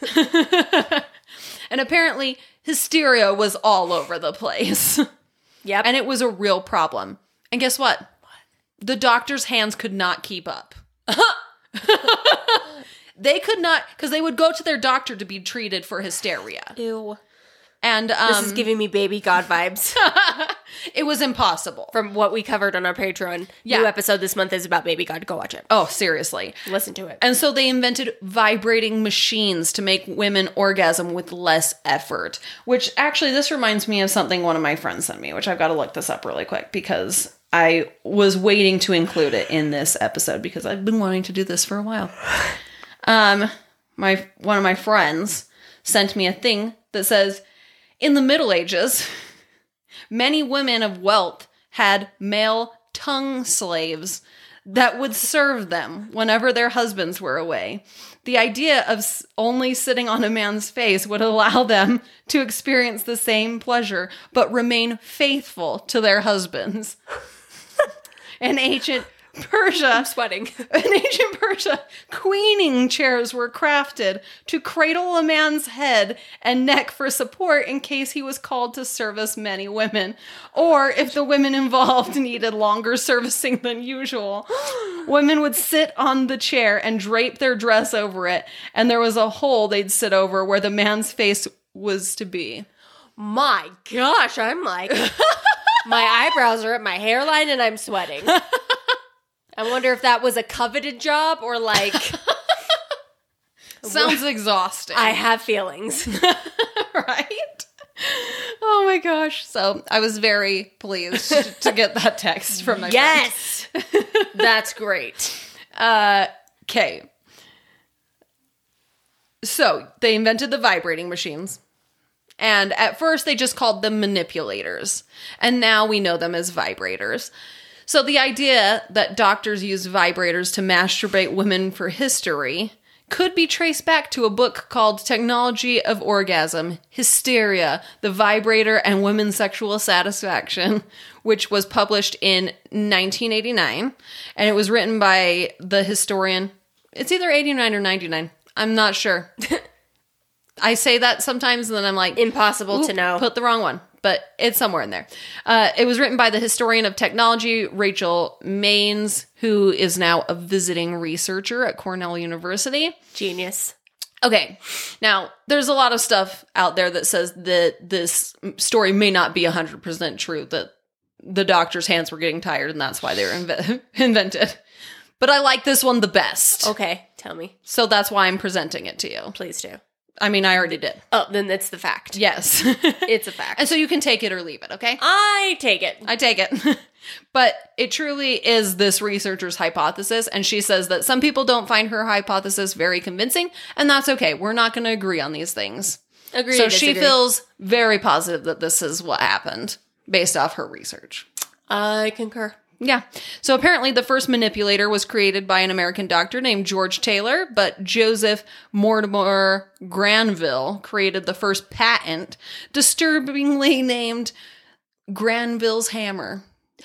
And apparently, hysteria was all over the place.
Yep.
And it was a real problem. And guess what? The doctor's hands could not keep up. They could not, because they would go to their doctor to be treated for hysteria.
Ew.
And um,
This is giving me baby god vibes.
It was impossible.
From what we covered on our Patreon,
Yeah.
new episode this month is about Baby God. Go watch it.
Oh, seriously.
Listen to it.
And so they invented vibrating machines to make women orgasm with less effort. Which actually, this reminds me of something one of my friends sent me, which I've got to look this up really quick because I was waiting to include it in this episode because I've been wanting to do this for a while. Um, my one of my friends sent me a thing that says, in the Middle Ages, many women of wealth had male tongue slaves that would serve them whenever their husbands were away. The idea of s- only sitting on a man's face would allow them to experience the same pleasure, but remain faithful to their husbands. In ancient Persia,
I'm sweating.
in ancient Persia, queening chairs were crafted to cradle a man's head and neck for support in case he was called to service many women, or if the women involved needed longer servicing than usual. Women would sit on the chair and drape their dress over it, and there was a hole they'd sit over where the man's face was to be.
My gosh, I'm like, my eyebrows are at my hairline and I'm sweating. I wonder if that was a coveted job or like...
Sounds exhausting.
I have feelings.
Right? Oh my gosh. So I was very pleased to get that text from my
Yes! That's great.
friend. Uh, okay. So they invented the vibrating machines. And at first they just called them manipulators. And now we know them as vibrators. So the idea that doctors use vibrators to masturbate women for history could be traced back to a book called Technology of Orgasm, Hysteria, the Vibrator and Women's Sexual Satisfaction, which was published in nineteen eighty-nine. And it was written by the historian. It's either eighty-nine or ninety-nine. I'm not sure. I say that sometimes and then I'm like...
Impossible to
Oop,
know.
Put the wrong one, but it's somewhere in there. Uh, it was written by the historian of technology, Rachel Maines, who is now a visiting researcher at Cornell University.
Genius.
Okay, now there's a lot of stuff out there that says that this story may not be one hundred percent true, that the doctor's hands were getting tired and that's why they were inve- invented. But I like this one the best.
Okay, tell me.
So that's why I'm presenting it to you.
Please do.
I mean, I already did.
Oh, then it's the fact.
Yes.
It's a fact.
And so you can take it or leave it, okay?
I take it.
I take it. But it truly is this researcher's hypothesis, and she says that some people don't find her hypothesis very convincing, and that's okay. We're not going to agree on these things.
Agree
So
to
she
disagree.
feels very positive that this is what happened based off her research.
I concur.
Yeah. So apparently the first manipulator was created by an American doctor named George Taylor, but Joseph Mortimer Granville created the first patent, disturbingly named Granville's hammer.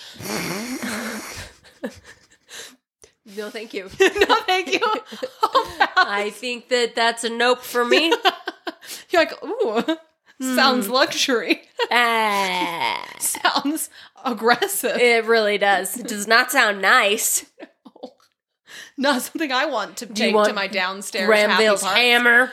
No, thank you.
No, thank you.
I think that that's a nope for me.
You're like, ooh, sounds luxury.
Ah,
Sounds aggressive.
it really does. It does not sound nice.
Not something I want to
you
take
want
to my downstairs
Granville's
happy
hammer.
parts.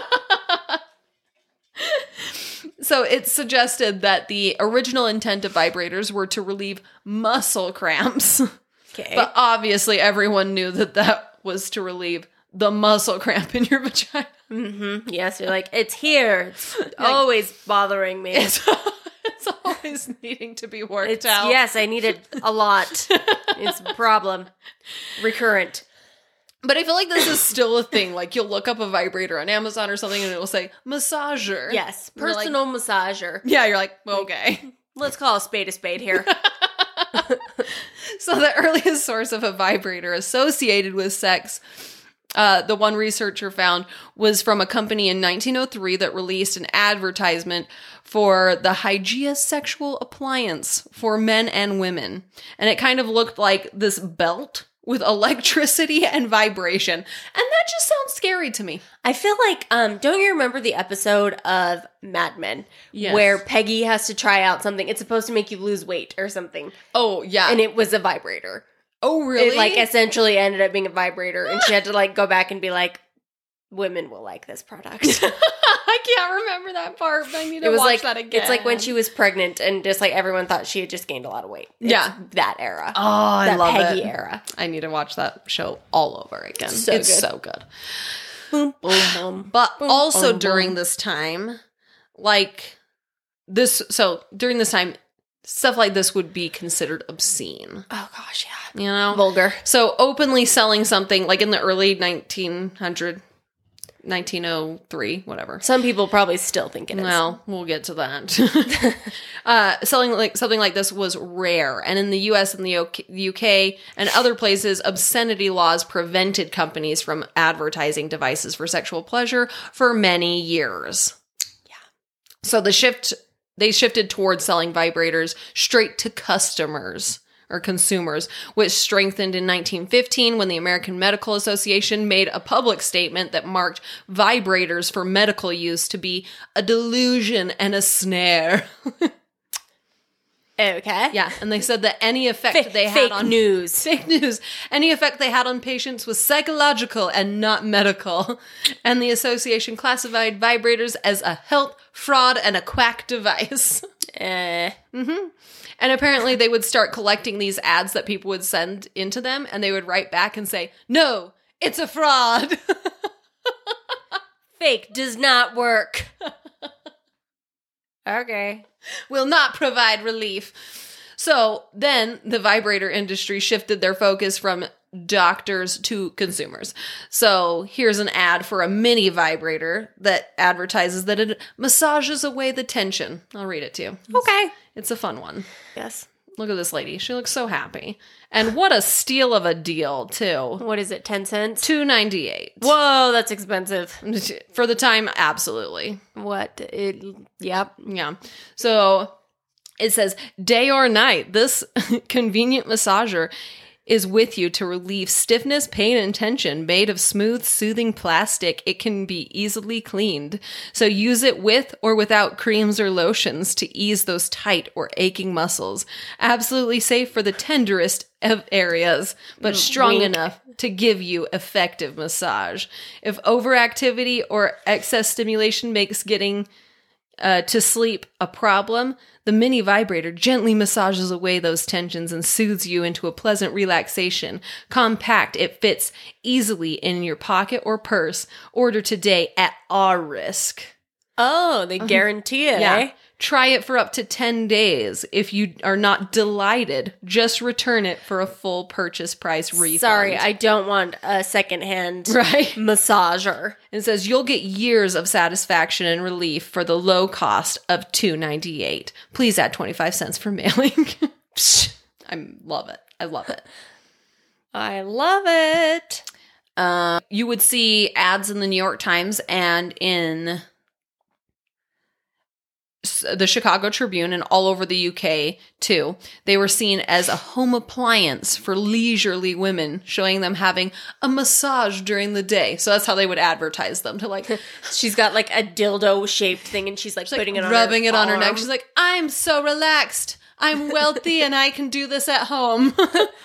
So it's suggested that the original intent of vibrators were to relieve muscle cramps.
Okay.
But obviously everyone knew that that was to relieve the muscle cramp in your vagina.
Mm-hmm. Yes, you're like, it's here. It's always bothering me.
It's, it's always needing to be worked
It's,
out.
yes, I need it a lot. It's a problem. Recurrent.
But I feel like this is still a thing. Like, you'll look up a vibrator on Amazon or something and it will say massager.
Yes,
And you're like-
personal massager.
Yeah, you're like, okay.
Let's call a spade a spade here.
So the earliest source of a vibrator associated with sex, uh, the one researcher found, was from a company in nineteen oh three that released an advertisement for the Hygieia sexual appliance for men and women. And it kind of looked like this belt with electricity and vibration. And that just sounds scary to me.
I feel like, um, don't you remember the episode of Mad Men
Yes.
where Peggy has to try out something? It's supposed to make you lose weight or something.
Oh, yeah.
And it was a vibrator.
oh, really?
It like essentially ended up being a vibrator, and she had to like go back and be like, women will like this product.
I can't remember that part. I need to
It was
watch
like
that again.
it's like when she was pregnant and just like everyone thought she had just gained a lot of weight. It's
Yeah.
that era.
Oh, I
that
love
Peggy
it.
era.
I need to watch that show all over again.
So
it's
good.
so good.
Boom, boom, boom.
But
Boom,
also
boom,
during
boom.
this time, like this, so during this time, stuff like this would be considered obscene.
Oh gosh, yeah.
You know?
Vulgar.
So openly selling something like in the early nineteen hundred, nineteen oh three, whatever.
Some people probably still think it is.
Well, we'll get to that. uh, selling like something like this was rare, and in the U S and the U K and other places, obscenity laws prevented companies from advertising devices for sexual pleasure for many years.
Yeah.
So the shift they shifted towards selling vibrators straight to customers or consumers, which strengthened in nineteen fifteen when the American Medical Association made a public statement that marked vibrators for medical use to be a delusion and a snare.
Okay.
Yeah, and they said that any effect
Fa-
they had
fake
on
news.
fake news, any effect they had on patients was psychological and not medical. And the association classified vibrators as a health fraud and a quack device.
Eh.
And apparently they would start collecting these ads that people would send into them, and they would write back and say, "No, it's a fraud."
Fake does not work. Okay.
Will not provide relief. So then the vibrator industry shifted their focus from doctors to consumers. So here's an ad for a mini vibrator that advertises that it massages away the tension. I'll read it to you.
Okay.
It's a fun one.
Yes.
Look at this lady. She looks so happy. And what a steal of a deal, too.
What is it, ten cents?
two ninety-eight.
Whoa, that's expensive.
For the time, absolutely.
What? It, yep.
Yeah. So it says, day or night, this convenient massager is with you to relieve stiffness, pain, and tension. Made of smooth, soothing plastic, it can be easily cleaned. So use it with or without creams or lotions to ease those tight or aching muscles. Absolutely safe for the tenderest of areas, but strong
Wink.
enough to give you effective massage. If overactivity or excess stimulation makes getting Uh, to sleep a problem, the mini vibrator gently massages away those tensions and soothes you into a pleasant relaxation. Compact, it fits easily in your pocket or purse. Order today at our risk.
Oh, they guarantee it,
Yeah.
eh?
Try it for up to ten days. If you are not delighted, just return it for a full purchase price refund.
Sorry, I don't want a secondhand
Right.
massager.
It says you'll get years of satisfaction and relief for the low cost of two ninety-eight. Please add twenty-five cents for mailing. I love it. I love it.
I love it.
Uh, you would see ads in the New York Times and in s- the Chicago Tribune and all over the U K too. They were seen as a home appliance for leisurely women, showing them having a massage during the day. So that's how they would advertise them, to like
She's got like a dildo shaped thing and she's like
She's, like,
putting it on
rubbing
her
it on her neck.
arm.
She's like, I'm so relaxed. I'm wealthy and I can do this at home.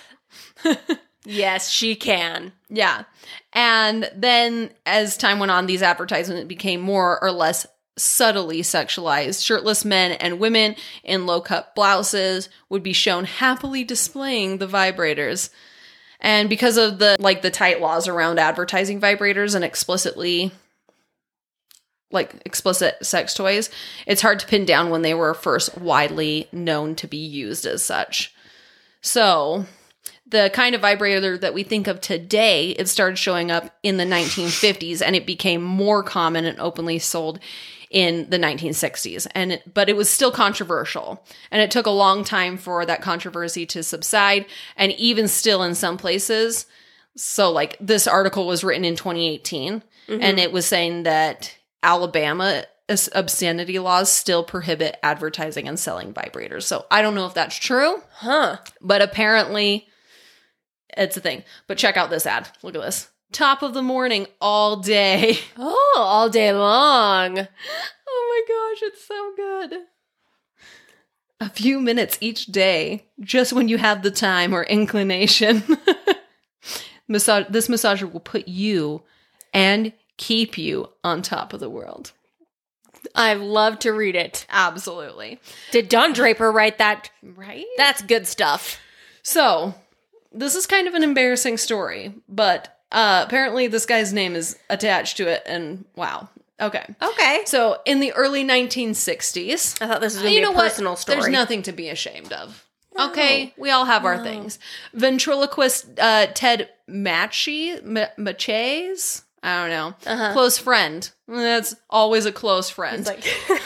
Yes, she can.
Yeah. And then as time went on, these advertisements became more or less subtly sexualized. Shirtless men and women in low-cut blouses would be shown happily displaying the vibrators. And because of the like the tight laws around advertising vibrators and explicitly like explicit sex toys, it's hard to pin down when they were first widely known to be used as such. So the kind of vibrator that we think of today, it started showing up in the nineteen fifties, and it became more common and openly sold in the nineteen sixties. And it, but it was still controversial, and it took a long time for that controversy to subside. And even still, in some places, so like this article was written in twenty eighteen,
Mm-hmm.
and it was saying that Alabama as- obscenity laws still prohibit advertising and selling vibrators. So I don't know if that's true,
Huh.
but apparently it's a thing. But check out this ad. Look at this. Top of the morning all day.
Oh, all day long.
Oh my gosh, it's so good. A few minutes each day, just when you have the time or inclination. Massage. This massager will put you and keep you on top of the world.
I love to read it.
Absolutely.
Did Don Draper write that?
Right?
That's good stuff.
So, this is kind of an embarrassing story, but uh, apparently this guy's name is attached to it, and wow. Okay.
Okay.
So, in the early nineteen sixties...
I thought this was going to
you
be
know
a
what?
personal story.
There's nothing to be ashamed of. Okay? We all have our things. Ventriloquist uh, Ted Matchy, M- Maches? I don't know.
Uh-huh.
Close friend. That's always a close friend.
Like,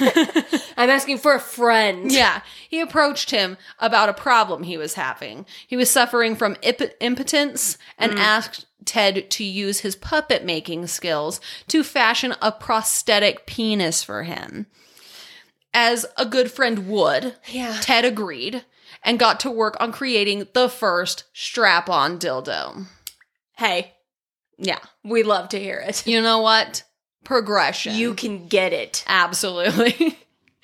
I'm asking for a friend.
Yeah. He approached him about a problem he was having. He was suffering from ip- impotence and mm. asked Ted to use his puppet making skills to fashion a prosthetic penis for him. As a good friend would,
yeah.
Ted agreed and got to work on creating the first strap-on dildo.
Hey.
Yeah.
We love to hear it.
You know what? Progression.
You can get it.
Absolutely.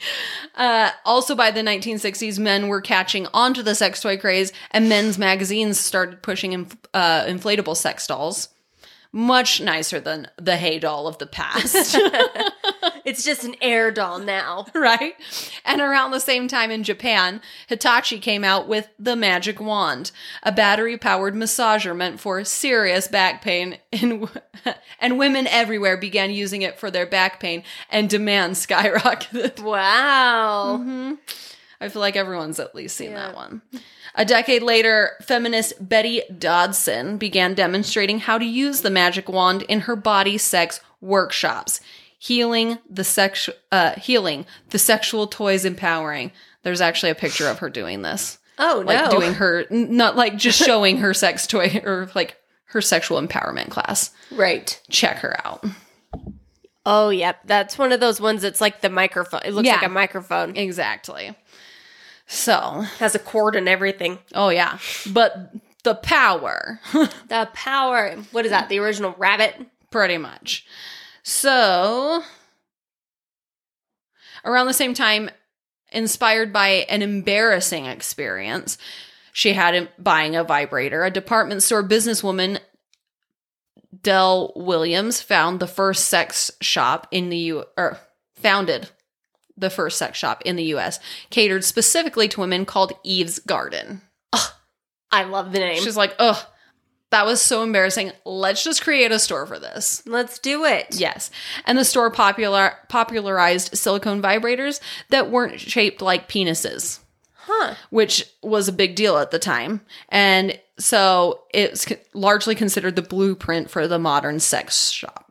uh, also, by the nineteen sixties, men were catching on to the sex toy craze, and men's magazines started pushing inf- uh, inflatable sex dolls. Much nicer than the Hey doll of the past.
It's just an air doll now.
Right? And around the same time in Japan, Hitachi came out with the Magic Wand, a battery-powered massager meant for serious back pain, and, and women everywhere began using it for their back pain, and demand skyrocketed.
Wow.
Mm-hmm. I feel like everyone's at least seen
yeah.
that one. A decade later, feminist Betty Dodson began demonstrating how to use the magic wand in her body sex workshops, healing the sex, uh, healing the sexual toys empowering. There's actually a picture of her doing this.
Oh,
like
no.
doing her, not like just showing her sex toy or like her sexual empowerment class.
Right.
Check her out.
Oh, yep. That's one of those ones that's like the microphone. It looks
Yeah.
like a microphone.
Exactly. So.
Has a cord and everything.
Oh, yeah. But the power.
The power. What is that? The original rabbit?
Pretty much. So, around the same time, inspired by an embarrassing experience she had in buying a vibrator, a department store businesswoman, Dell Williams, found the first sex shop in the U. or founded the first sex shop in the U S, catered specifically to women, called Eve's Garden.
Ugh, I love the name.
She's like, ugh, that was so embarrassing. Let's just create a store for this.
Let's do it.
Yes. And the store popular popularized silicone vibrators that weren't shaped like penises.
Huh.
Which was a big deal at the time. And so it's co- largely considered the blueprint for the modern sex shop.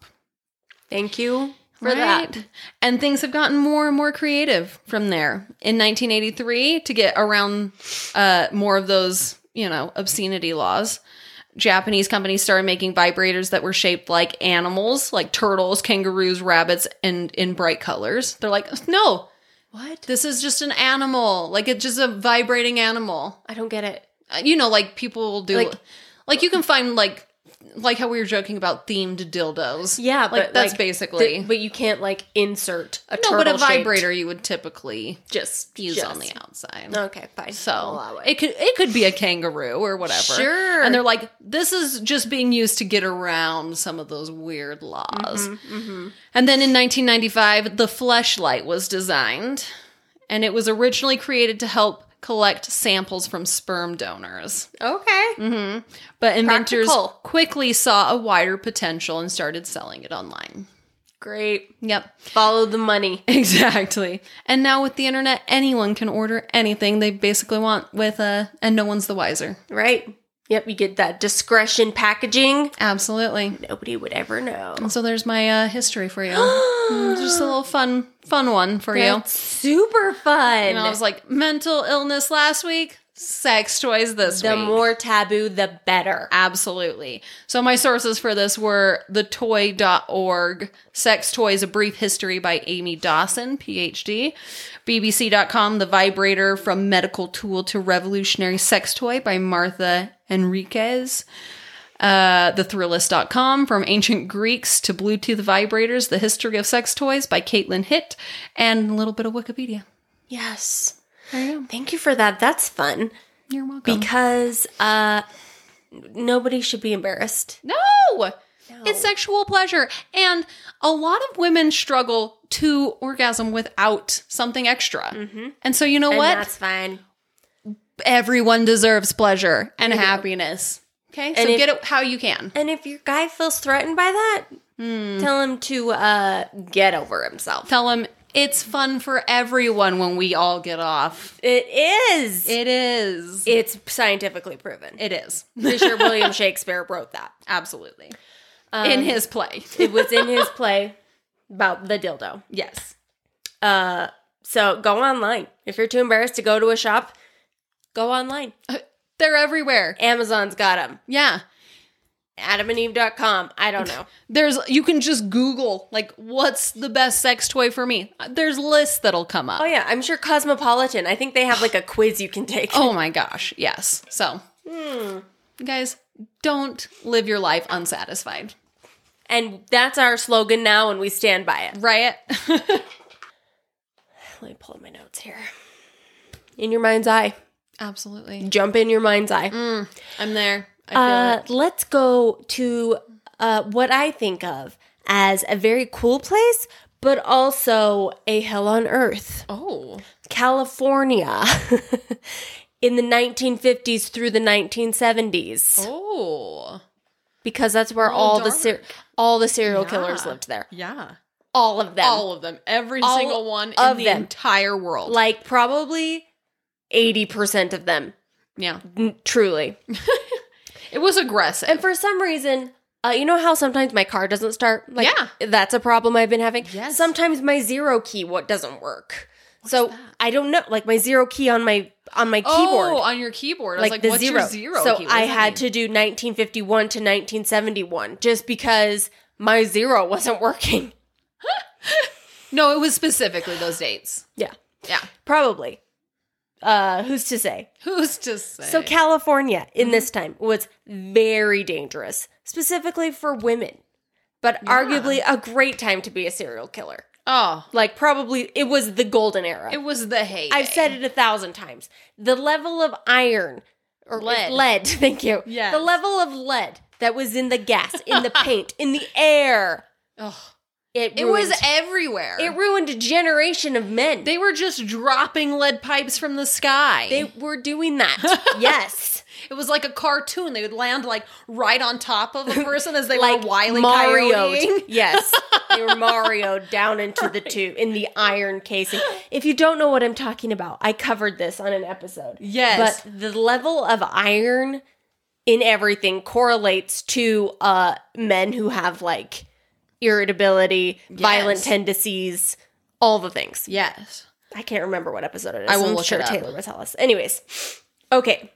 Thank you for
Right.
that.
And things have gotten more and more creative from there. In nineteen eighty-three, to get around uh, more of those, you know, obscenity laws, Japanese companies started making vibrators that were shaped like animals, like turtles, kangaroos, rabbits, and in bright colors. They're like, no,
What?
this is just an animal. Like, it's just a vibrating animal.
I don't get it.
Uh, You know, like people will do,
Like-
like, you can find like, like how we were joking about themed dildos.
Yeah,
like
but
that's
like,
basically.
the- but you can't like insert a
no, but a
turtle-shaped-
vibrator you would typically
Just
use
just.
on the outside.
Okay, fine. I'll
So
allow it.
it could it could be a kangaroo or whatever.
Sure.
And they're like, this is just being used to get around some of those weird laws.
Mm-hmm.
And then in nineteen ninety-five, the Fleshlight was designed, and it was originally created to help collect samples from sperm donors.
Okay.
Mm-hmm. But inventors
Practical.
quickly saw a wider potential and started selling it online.
Great.
Yep.
Follow the money.
Exactly. And now with the internet, anyone can order anything they basically want with uh and no one's the wiser.
Right. Yep, you get that discretion packaging.
Absolutely.
Nobody would ever know.
And so there's my uh, history for you. Mm, Just a little fun fun one for
That's super fun.
you. And I was like, mental illness last week, sex toys this
the
week.
more taboo, the better.
Absolutely. So my sources for this were the toy dot org, Sex Toys, A Brief History by Amy Dawson, P H D, B B C dot com, The Vibrator from Medical Tool to Revolutionary Sex Toy by Martha Enriquez, uh, the thrillist dot com, From Ancient Greeks to Bluetooth Vibrators, The History of Sex Toys by Caitlin Hitt, and a little bit of Wikipedia.
Yes.
There you go.
Thank you for that. That's fun.
You're welcome.
Because uh nobody should be embarrassed.
No! It's sexual pleasure. And a lot of women struggle to orgasm without something extra. Mm-hmm. And so you know
And
what?
that's fine.
Everyone deserves pleasure and
You do.
happiness. Okay? So
And if-
get it how you can.
And if your guy feels threatened by that,
Hmm.
tell him to uh, get over himself.
Tell them it's fun for everyone when we all get off.
It is.
It is.
It's scientifically proven.
It is.
Pretty sure William Shakespeare wrote that.
Absolutely.
Um,
In his play.
It was in his play about the dildo.
Yes.
Uh, so go online. If you're too embarrassed to go to a shop, go online.
They're everywhere.
Amazon's got them.
Yeah.
adam and eve dot com. I don't know.
There's you can just Google like what's the best sex toy for me. There's lists that'll come up.
Oh, yeah. I'm sure Cosmopolitan. I think they have like a quiz you can take.
Oh my gosh. Yes. So,
Hmm.
guys, don't live your life unsatisfied.
And that's our slogan now, and we stand by it.
Right?
Let me pull up my notes here. In your mind's eye.
Absolutely.
Jump in your mind's eye.
Mm, I'm there. I feel
Uh,
it.
let's go to uh, what I think of as a very cool place, but also a hell on earth.
Oh.
California. In the nineteen fifties through the nineteen seventies.
Oh.
Because that's where
Oh,
all the
dark.
ser- all the serial
Yeah.
killers lived there.
Yeah.
All of them.
All of them. Every
All
single one in
of
the
them.
entire world.
Like probably eighty percent of them.
yeah.
N- Truly.
It was aggressive.
And for some reason, uh, you know how sometimes my car doesn't start? Like,
Yeah.
That's a problem I've been having?
Yes.
Sometimes my zero key what doesn't work. so
that?
I don't know. Like my zero key on my on my
oh,
keyboard.
on your keyboard. I
Like,
was like,
the
what's
zero.
your zero
So
key? What
I
does that
had
mean?
to do nineteen fifty-one to nineteen seventy-one just because my zero wasn't working.
No, it was specifically those dates.
Yeah.
Yeah.
Probably. Uh, who's to say?
Who's to say?
So California in
Mm-hmm.
this time was very dangerous, specifically for women, but arguably a great time to be a serial killer.
oh,
Like probably it was the golden era.
it was the heyday.
I've said it a thousand times. The level of iron or
Lead.
lead, thank you.
Yes.
The level of lead that was in the gas, in the paint, in the air.
Ugh.
It
It
ruined,
was everywhere.
it ruined a generation of men.
they were just dropping lead pipes from the sky.
They were doing that. Yes.
it was like a cartoon. They would land like right on top of a person as they
Like
were Wile E.
Mario.
Coyoting.
Yes. They were Mario down into the tube in the iron casing. If you don't know what I'm talking about, I covered this on an episode.
Yes.
But the level of iron in everything correlates to uh men who have like irritability, violent
Yes.
tendencies, all the things.
Yes.
I can't remember what episode it is.
I will
I'm
look
sure
it up.
Taylor will tell us. Anyways. Okay.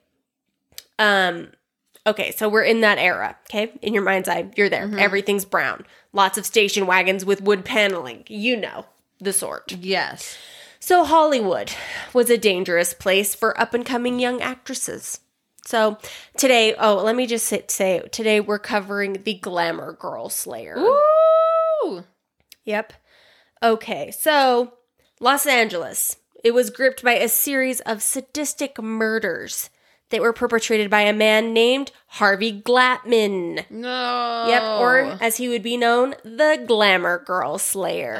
Um okay, so we're in that era, okay? In your mind's eye, you're there. Everything's brown. Lots of station wagons with wood paneling. You know, the sort.
Yes.
So Hollywood was a dangerous place for up-and-coming young actresses. So today, oh, let me just say, say today we're covering the Glamour Girl Slayer.
Ooh.
Yep. Okay, so Los Angeles. It was gripped by a series of sadistic murders that were perpetrated by a man named Harvey Glatman.
No.
Yep, or as he would be known, the Glamour Girl Slayer.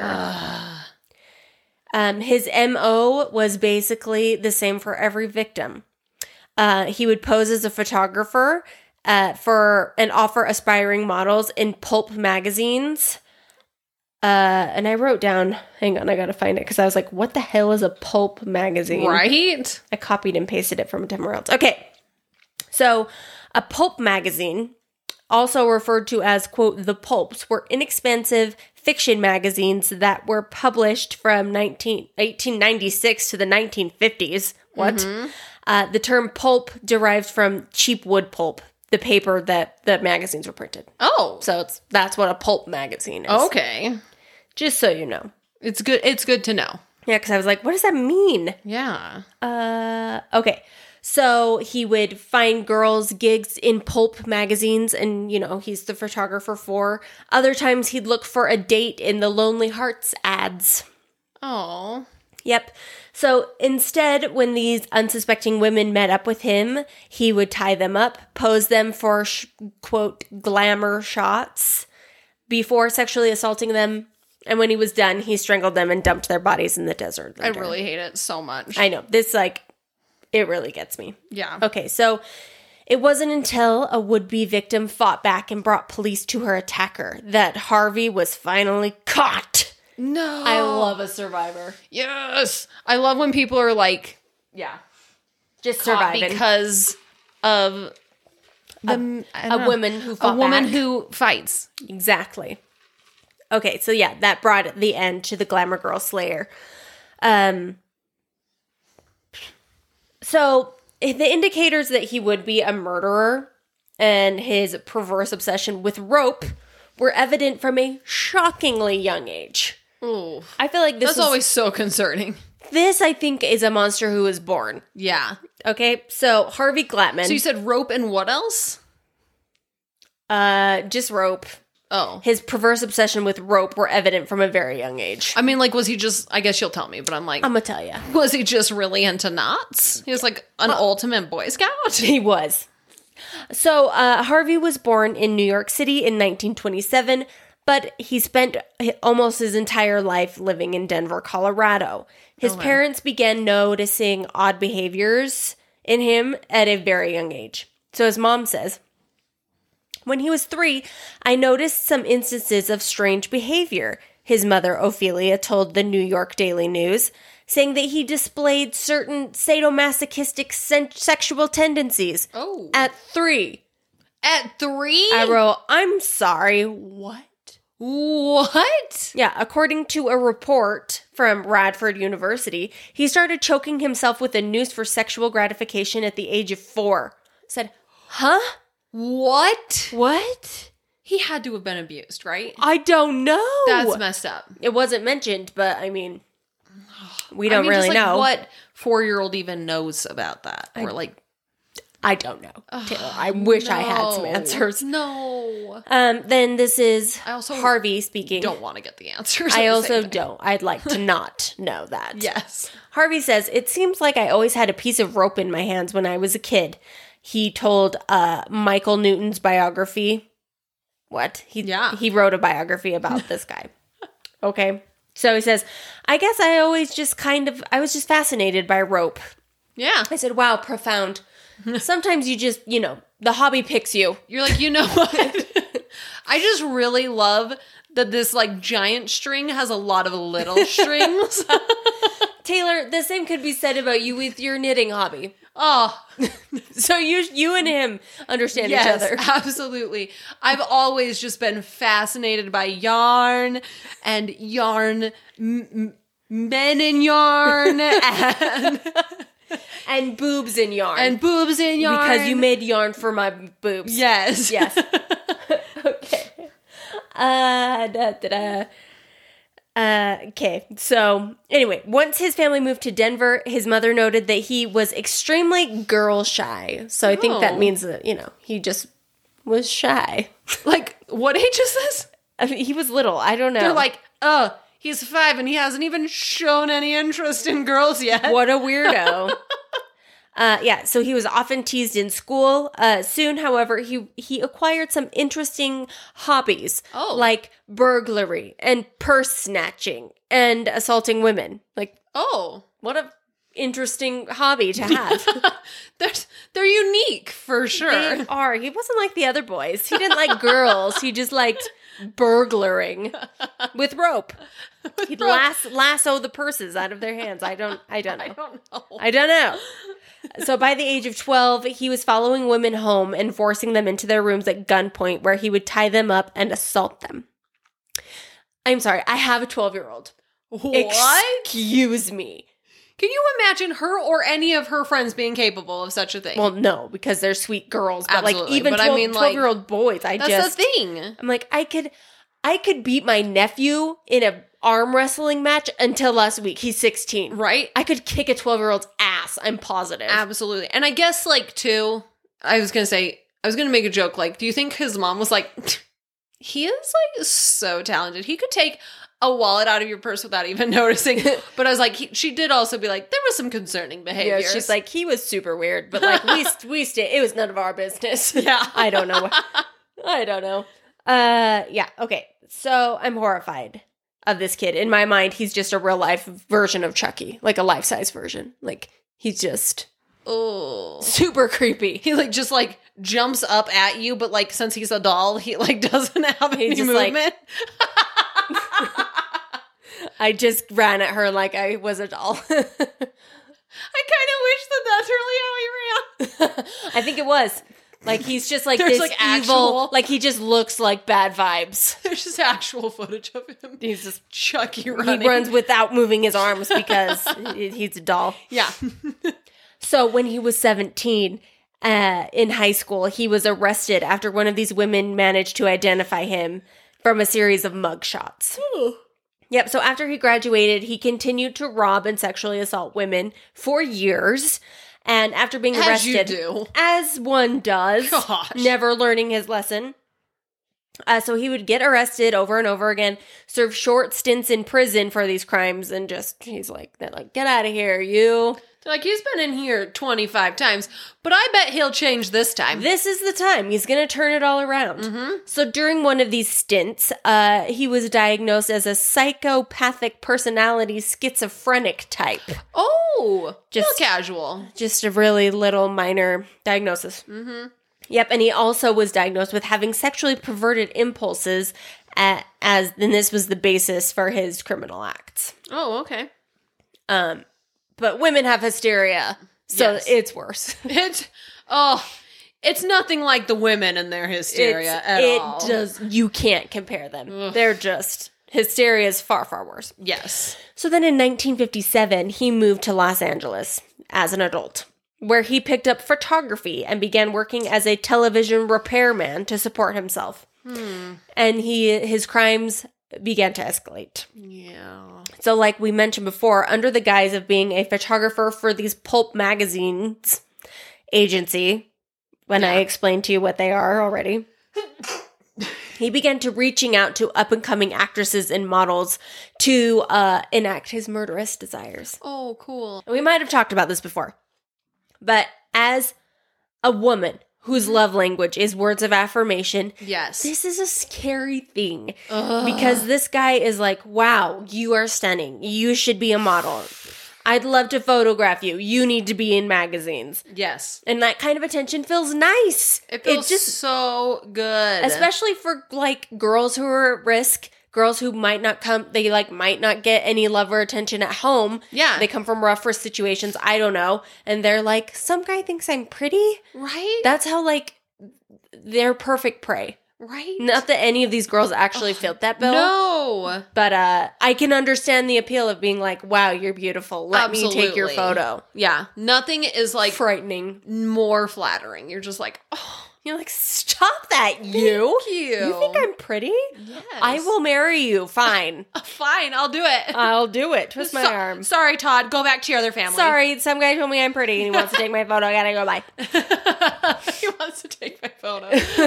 Um, his M O was basically the same for every victim. Uh, he would pose as a photographer uh, for and offer aspiring models in pulp magazines. Uh, and I wrote down, hang on, I gotta find it because I was like, what the hell is a pulp magazine?
Right?
I copied and pasted it from somewhere else. Okay. So, a pulp magazine, also referred to as, quote, the pulps, were inexpensive fiction magazines that were published from nineteen, eighteen ninety-six to the nineteen fifties. What?
Mm-hmm.
Uh, the term pulp derived from cheap wood pulp, the paper that the magazines were printed.
Oh.
So, it's that's what a pulp magazine is.
Okay.
Just so you know.
It's good. It's good to know.
Yeah, because I was like, what does that mean?
Yeah.
Uh, okay. So he would find girls gigs in pulp magazines and, you know, he's the photographer for. Other times he'd look for a date in the Lonely Hearts ads.
Oh.
Yep. So instead, when these unsuspecting women met up with him, he would tie them up, pose them for, sh- quote, glamour shots before sexually assaulting them And when he was done, he strangled them and dumped their bodies in the desert.
I
later.
really hate it so much.
I know. This, like, it really gets me.
Yeah.
Okay, so it wasn't until a would-be victim fought back and brought police to her attacker that Harvey was finally caught.
No.
I love a survivor.
Yes. I love when people are like,
Yeah. Just
caught
surviving.
because of the, I
a
don't know,
woman who
a
fought
woman
back.
who fights.
Exactly. Okay, so yeah, that brought the end to the Glamour Girl Slayer. Um, so the indicators that he would be a murderer and his perverse obsession with rope were evident from a shockingly young age.
Ooh.
I feel like this
That's
was,
always so concerning.
this I think is a monster who was born.
Yeah.
Okay, so Harvey Glatman,
So you said rope and what else?
uh, just rope.
Oh.
His perverse obsession with rope were evident from a very young age.
I mean, like, was he just, I guess you'll tell me, but I'm like,
I'm gonna tell you.
was he just really into knots? He was like an ultimate Boy Scout?
He was. So uh, Harvey was born in New York City in nineteen twenty-seven, but he spent almost his entire life living in Denver, Colorado. His
Okay.
parents began noticing odd behaviors in him at a very young age. So his mom says, when he was three, I noticed some instances of strange behavior, his mother, Ophelia, told the New York Daily News, saying that he displayed certain sadomasochistic sen- sexual tendencies.
Oh.
At three.
At three?
I wrote, I'm sorry, what?
What?
Yeah, according to a report from Radford University, he started choking himself with a noose for sexual gratification at the age of four. Said, huh?
What?
What?
He had to have been abused, right?
I don't know.
That's messed up.
It wasn't mentioned, but I mean, we
I
don't
mean,
really
just, like,
know.
what four-year-old even knows about that. Or like,
I don't know. Taylor, I wish I had some
no.
answers.
No.
Um, then this is
I also
Harvey speaking.
Don't want to get the answers.
I
at the
also
same time.
don't. I'd like to not know that.
Yes.
Harvey says, it seems like I always had a piece of rope in my hands when I was a kid. He told uh, Michael Newton's biography. What? He,
Yeah.
He wrote a biography about this guy. Okay. So he says, I guess I always just kind of, I was just fascinated by rope.
Yeah.
I said, wow, profound. Sometimes you just, you know, the hobby picks you.
You're like, you know what? I just really love that this like giant string has a lot of little strings.
Taylor, the same could be said about you with your knitting hobby.
Oh,
So you you and him understand
yes,
each other.
absolutely. I've always just been fascinated by yarn and yarn, m- m- men in yarn, and,
And boobs in yarn.
and boobs in yarn.
Because you made yarn for my boobs.
Yes.
Yes. Okay. Uh, da, da, da. Uh, okay. So, anyway, once his family moved to Denver, his mother noted that he was extremely girl shy. So I think that
Oh.
means that, you know, he just was shy.
Like, what age is this?
I mean, he was little. I don't know.
They're like, oh, he's five and he hasn't even shown any interest in girls yet.
what a weirdo. Uh, yeah, so he was often teased in school. Uh, soon, however, he he acquired some interesting hobbies,
Oh.
like burglary and purse snatching and assaulting women. Like,
Oh.
what a interesting hobby to have.
They're, they're unique for sure.
They are. He wasn't like the other boys. He didn't like girls. He just liked burglaring with rope. He'd
rope.
Lass, lasso the purses out of their hands. I don't. I don't know.
I don't know.
I don't know. So by the age of twelve, he was following women home and forcing them into their rooms at gunpoint, where he would tie them up and assault them. I'm sorry, I have a twelve-year-old.
What?
Excuse me.
Can you imagine her or any of her friends being capable of such a thing?
Well, no, because they're sweet girls. But like
Absolutely,
even
but I
twelve,
mean, like,
twelve-year-old boys, I
that's
just
the thing.
I'm like, I could I could beat my nephew in a arm wrestling match until last week. He's sixteen.
Right?
I could kick a twelve-year-old's ass. I'm positive.
Absolutely. And I guess, like, too, I was going to say, I was going to make a joke, like, do you think his mom was like, he is, like, so talented. He could take a wallet out of your purse without even noticing. But I was like, he, she did also be like, there was some concerning behavior.
Yeah, she's like, he was super weird, but like we we stay. It was none of our business.
Yeah.
I don't know. I don't know. Uh, yeah. Okay. So I'm horrified. of this kid. In my mind, he's just a real life version of Chucky, like a life size version. Like he's just
Oh,
super creepy.
he like just like jumps up at you, but like since he's a doll, he like doesn't have any
just, like-
movement.
I just ran at her like I was a doll.
I kind of wish that that's really how he ran.
I think it was. Like he's just like
There's,
this
like,
evil,
actual-
like he just looks like bad vibes.
There's just actual footage of him.
He's just
Chucky running.
he runs without moving his arms because he- he's a doll.
Yeah.
So when he was seventeen, uh, in high school, he was arrested after one of these women managed to identify him from a series of mugshots. Yep. So after he graduated, he continued to rob and sexually assault women for years. And after being
As
arrested,
you do.
as one does,
Gosh.
never learning his lesson. Uh, so he would get arrested over and over again, serve short stints in prison for these crimes, and just, he's like, they're like, get out of here, you.
They're like, he's been in here twenty-five times, but I bet he'll change this time.
This is the time. He's going to turn it all around. So during one of these stints, uh, he was diagnosed as a psychopathic personality schizophrenic type.
Oh,
Just-
just casual.
Just a really little minor diagnosis. Mm-hmm. Yep, and he also was diagnosed with having sexually perverted impulses, uh, as and this was the basis for his criminal acts.
Oh, okay.
Um, but women have hysteria, so
Yes.
it's worse.
It's oh, it's nothing like the women and their hysteria
It's-
at
it
all.
does. You can't compare them. They're just hysteria is far far worse.
Yes.
So then in nineteen fifty-seven, he moved to Los Angeles as an adult, where he picked up photography and began working as a television repairman to support himself.
Hmm.
And he his crimes began to escalate.
Yeah.
So like we mentioned before, under the guise of being a photographer for these pulp magazines agency, when I
Yeah.
explained to you what they are already, he began to reaching out to up-and-coming actresses and models to uh, enact his murderous desires.
Oh, cool.
We might have talked about this before, but as a woman whose love language is words of affirmation,
Yes.
this is a scary thing
Ugh.
because this guy is like, wow, you are stunning. You should be a model. I'd love to photograph you. You need to be in magazines.
Yes.
And that kind of attention feels nice.
It feels
just,
so good.
especially for like girls who are at risk, girls who might not come, they like might not get any love or attention at home.
Yeah.
They come from rougher situations. I don't know. And they're like, some guy thinks I'm pretty.
right?
That's how like they're perfect prey.
right?
Not that any of these girls actually fit that bill.
No.
But uh, I can understand the appeal of being like, wow, you're beautiful. Let me take your
Absolutely.
photo.
Yeah. Nothing is like
Frightening.
more flattering. You're just like, oh,
You're like, stop that, you.
thank you.
You think I'm pretty?
Yes.
I will marry you. Fine.
Fine, I'll do it.
I'll do it. Twist my
So-
arm.
Sorry, Todd. Go back to your other family.
Sorry, some guy told me I'm pretty and he wants to take my photo. I gotta go. Bye.
He wants to take my photo.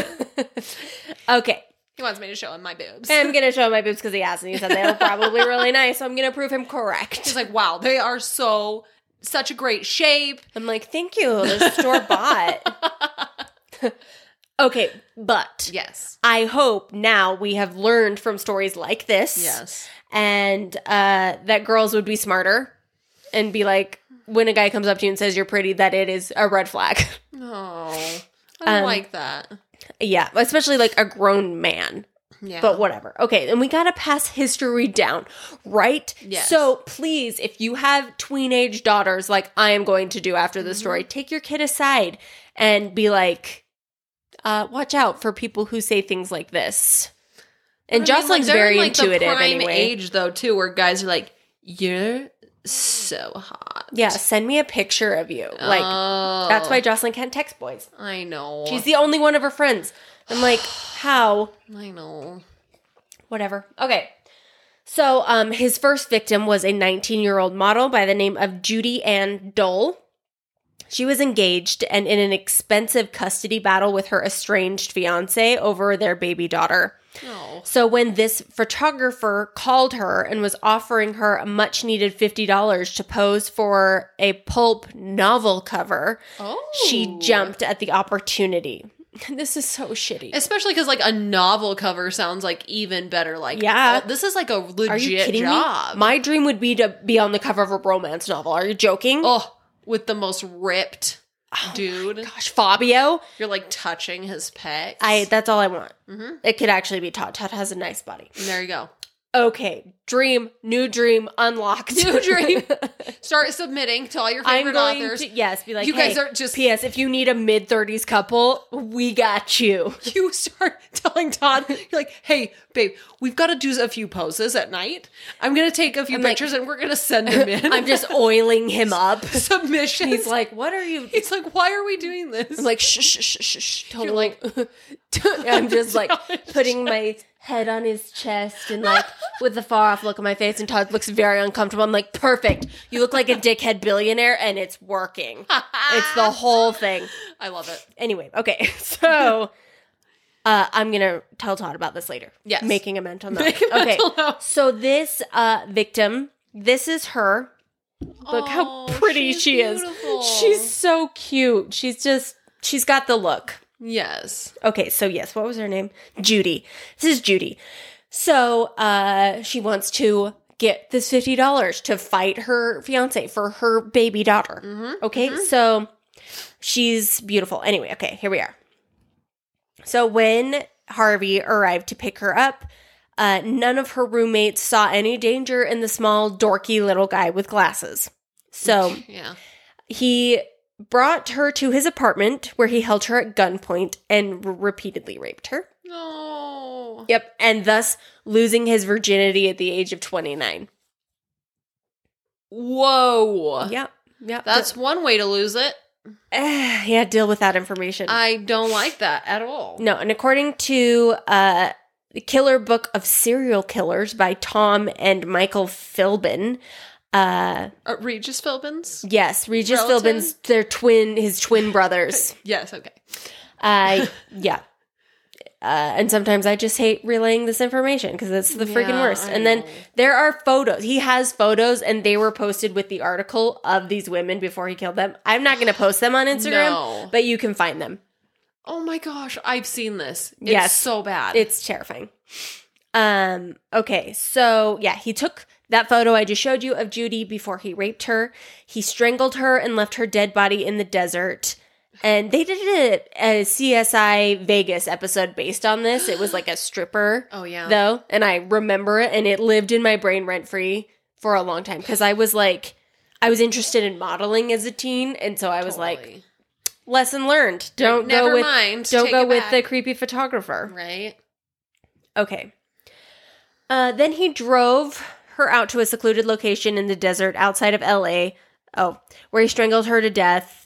Okay.
He wants me to show him my boobs.
I'm gonna show my boobs because he asked and he said they were probably really nice. So I'm gonna prove him correct.
He's like, wow, they are so, such a great shape.
I'm like, thank you. They're store bought. Okay, but
Yes.
I hope now we have learned from stories like this.
Yes.
And uh, that girls would be smarter and be like, when a guy comes up to you and says you're pretty, that it is a red flag.
Oh, I don't
Um,
like that.
Yeah, especially like a grown man.
Yeah.
But whatever. Okay, and we gotta pass history down, right?
Yes.
So please, if you have tweenage daughters like I am going to do after
Mm-hmm.
the story, take your kid aside and be like, uh, watch out for people who say things like this. And
I mean, like,
Jocelyn's
they're in,
very
like, the
intuitive
prime
anyway.
age though too, where guys are like, "You're so hot."
Yeah, send me a picture of you. Like,
Oh.
that's why Jocelyn can't text boys.
I know.
She's the only one of her friends. I'm like, how?
I know.
Whatever. Okay. So, um, his first victim was a nineteen-year-old model by the name of Judy Ann Dole. She was engaged and in an expensive custody battle with her estranged fiance over their baby daughter.
Oh.
So when this photographer called her and was offering her a much-needed fifty dollars to pose for a pulp novel cover,
Oh.
she jumped at the opportunity. This is so shitty.
Especially because, like, a novel cover sounds, like, even better. Like,
Yeah.
oh, this is, like, a legit
Are you kidding
job.
me? My dream would be to be on the cover of a romance novel. Are you joking?
Oh, with the most ripped dude.
Gosh, Fabio.
You're, like, touching his pecs.
I. That's all I want.
Mhm.
It could actually be Todd. Todd has a nice body.
There you go.
Okay, dream, new dream, unlocked.
New dream. Start submitting to all your
I'm
favorite
going
authors.
to, yes, be like,
You
hey,
guys are just-
P S if you need a mid-thirties couple, we got you.
You start telling Todd, you're like, hey, babe, we've got to do a few poses at night. I'm going to take a few
I'm like-
pictures and we're going to send them in.
I'm just oiling him up.
Submissions.
He's like, what are you...
He's like, why are we doing this?
I'm like, shh, shh, shh, shh, shh. Totally.
You're like-
I'm just like
Don't
putting my head on his chest and like with the far off look on my face, and Todd looks very uncomfortable. I'm like, perfect. You look like a dickhead billionaire, and it's working. It's the whole thing.
I love it.
Anyway, okay, so uh, I'm gonna tell Todd about this later.
Yes.
Making a mental note.
Make a
Okay,
mental note.
so this uh, victim, this is her. Look how
Oh,
pretty
she's
she is.
beautiful.
She's so cute. She's just, she's got the look.
Yes.
Okay, so yes, what was her name? Judy. This is Judy. So uh, she wants to get this fifty dollars to fight her fiance for her baby daughter.
Mm-hmm.
Okay,
mm-hmm.
so she's beautiful. Anyway, okay, here we are. So when Harvey arrived to pick her up, uh, none of her roommates saw any danger in the small, dorky little guy with glasses. So
Yeah.
he brought her to his apartment where he held her at gunpoint and r- repeatedly raped her.
No.
Yep, and thus losing his virginity at the age of twenty-nine.
Whoa.
Yep, yep.
That's one way to lose it.
Eh, yeah, deal with that information.
I don't like that at all.
no, and according to uh, the Killer Book of Serial Killers by Tom and Michael Philbin, uh,
Uh, Regis Philbin's?
yes, Regis
Relative?
Philbin's their twin, his twin brothers.
Yes, okay.
Uh, yeah. Uh, and sometimes I just hate relaying this information because it's the freaking
Yeah,
worst.
I
And then
know.
there are photos. He has photos, and they were posted with the article of these women before he killed them. I'm not going to post them on Instagram,
No.
but you can find them.
Oh my gosh, I've seen this. It's
Yes.
so bad.
It's terrifying. Um. Okay. So yeah, he took that photo I just showed you of Judy before he raped her. He strangled her and left her dead body in the desert. And they did a, a C S I Vegas episode based on this. It was like a stripper,
Oh, yeah.
though, and I remember it, and it lived in my brain rent free for a long time because I was like, I was interested in modeling as a teen, and so I was like,
Totally.
lesson learned. Don't
Never
go with
mind.
don't
Take
go
it
with
back.
the creepy photographer.
Right?
Okay. Uh, then he drove her out to a secluded location in the desert outside of L A. Oh, where he strangled her to death.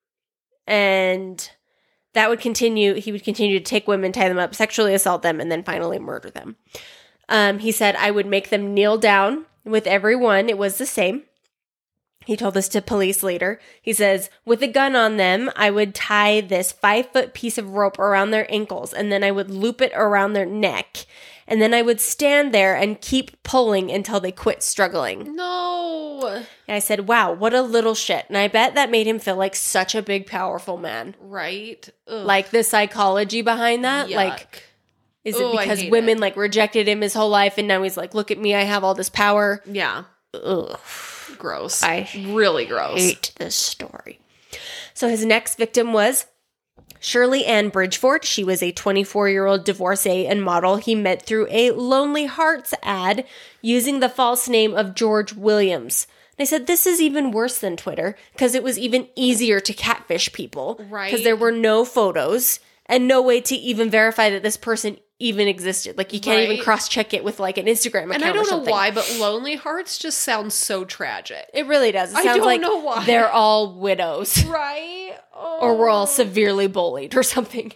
And that would continue. He would continue to take women, tie them up, sexually assault them, and then finally murder them. Um, he said, I would make them kneel down. With every one, it was the same. He told this to police later. He says, with a gun on them, I would tie this five-foot piece of rope around their ankles, and then I would loop it around their neck. And then I would stand there and keep pulling until they quit struggling.
No.
And I said, wow, what a little shit. And I bet that made him feel like such a big, powerful man.
Right? Ugh.
Like the psychology behind that.
Yuck.
Like, is it
Ooh, I
because
hate
women
it.
like rejected him his whole life and now he's like, look at me, I have all this power?
Yeah.
Ugh.
Gross.
I
really gross.
hate this story. So his next victim was Shirley Ann Bridgeford. She was a twenty-four-year-old divorcee and model he met through a Lonely Hearts ad using the false name of George Williams. And I said, this is even worse than Twitter because it was even easier to catfish people.
Right.
Because there were no photos and no way to even verify that this person even existed. Like, you can't even
Right.
cross-check it with, like, an Instagram account
And I don't
or
know
something.
why, but Lonely Hearts just sounds so tragic.
It really does. It
I
sounds
don't
like
know why.
they're all widows.
Right? Oh.
Or we're all severely bullied or something.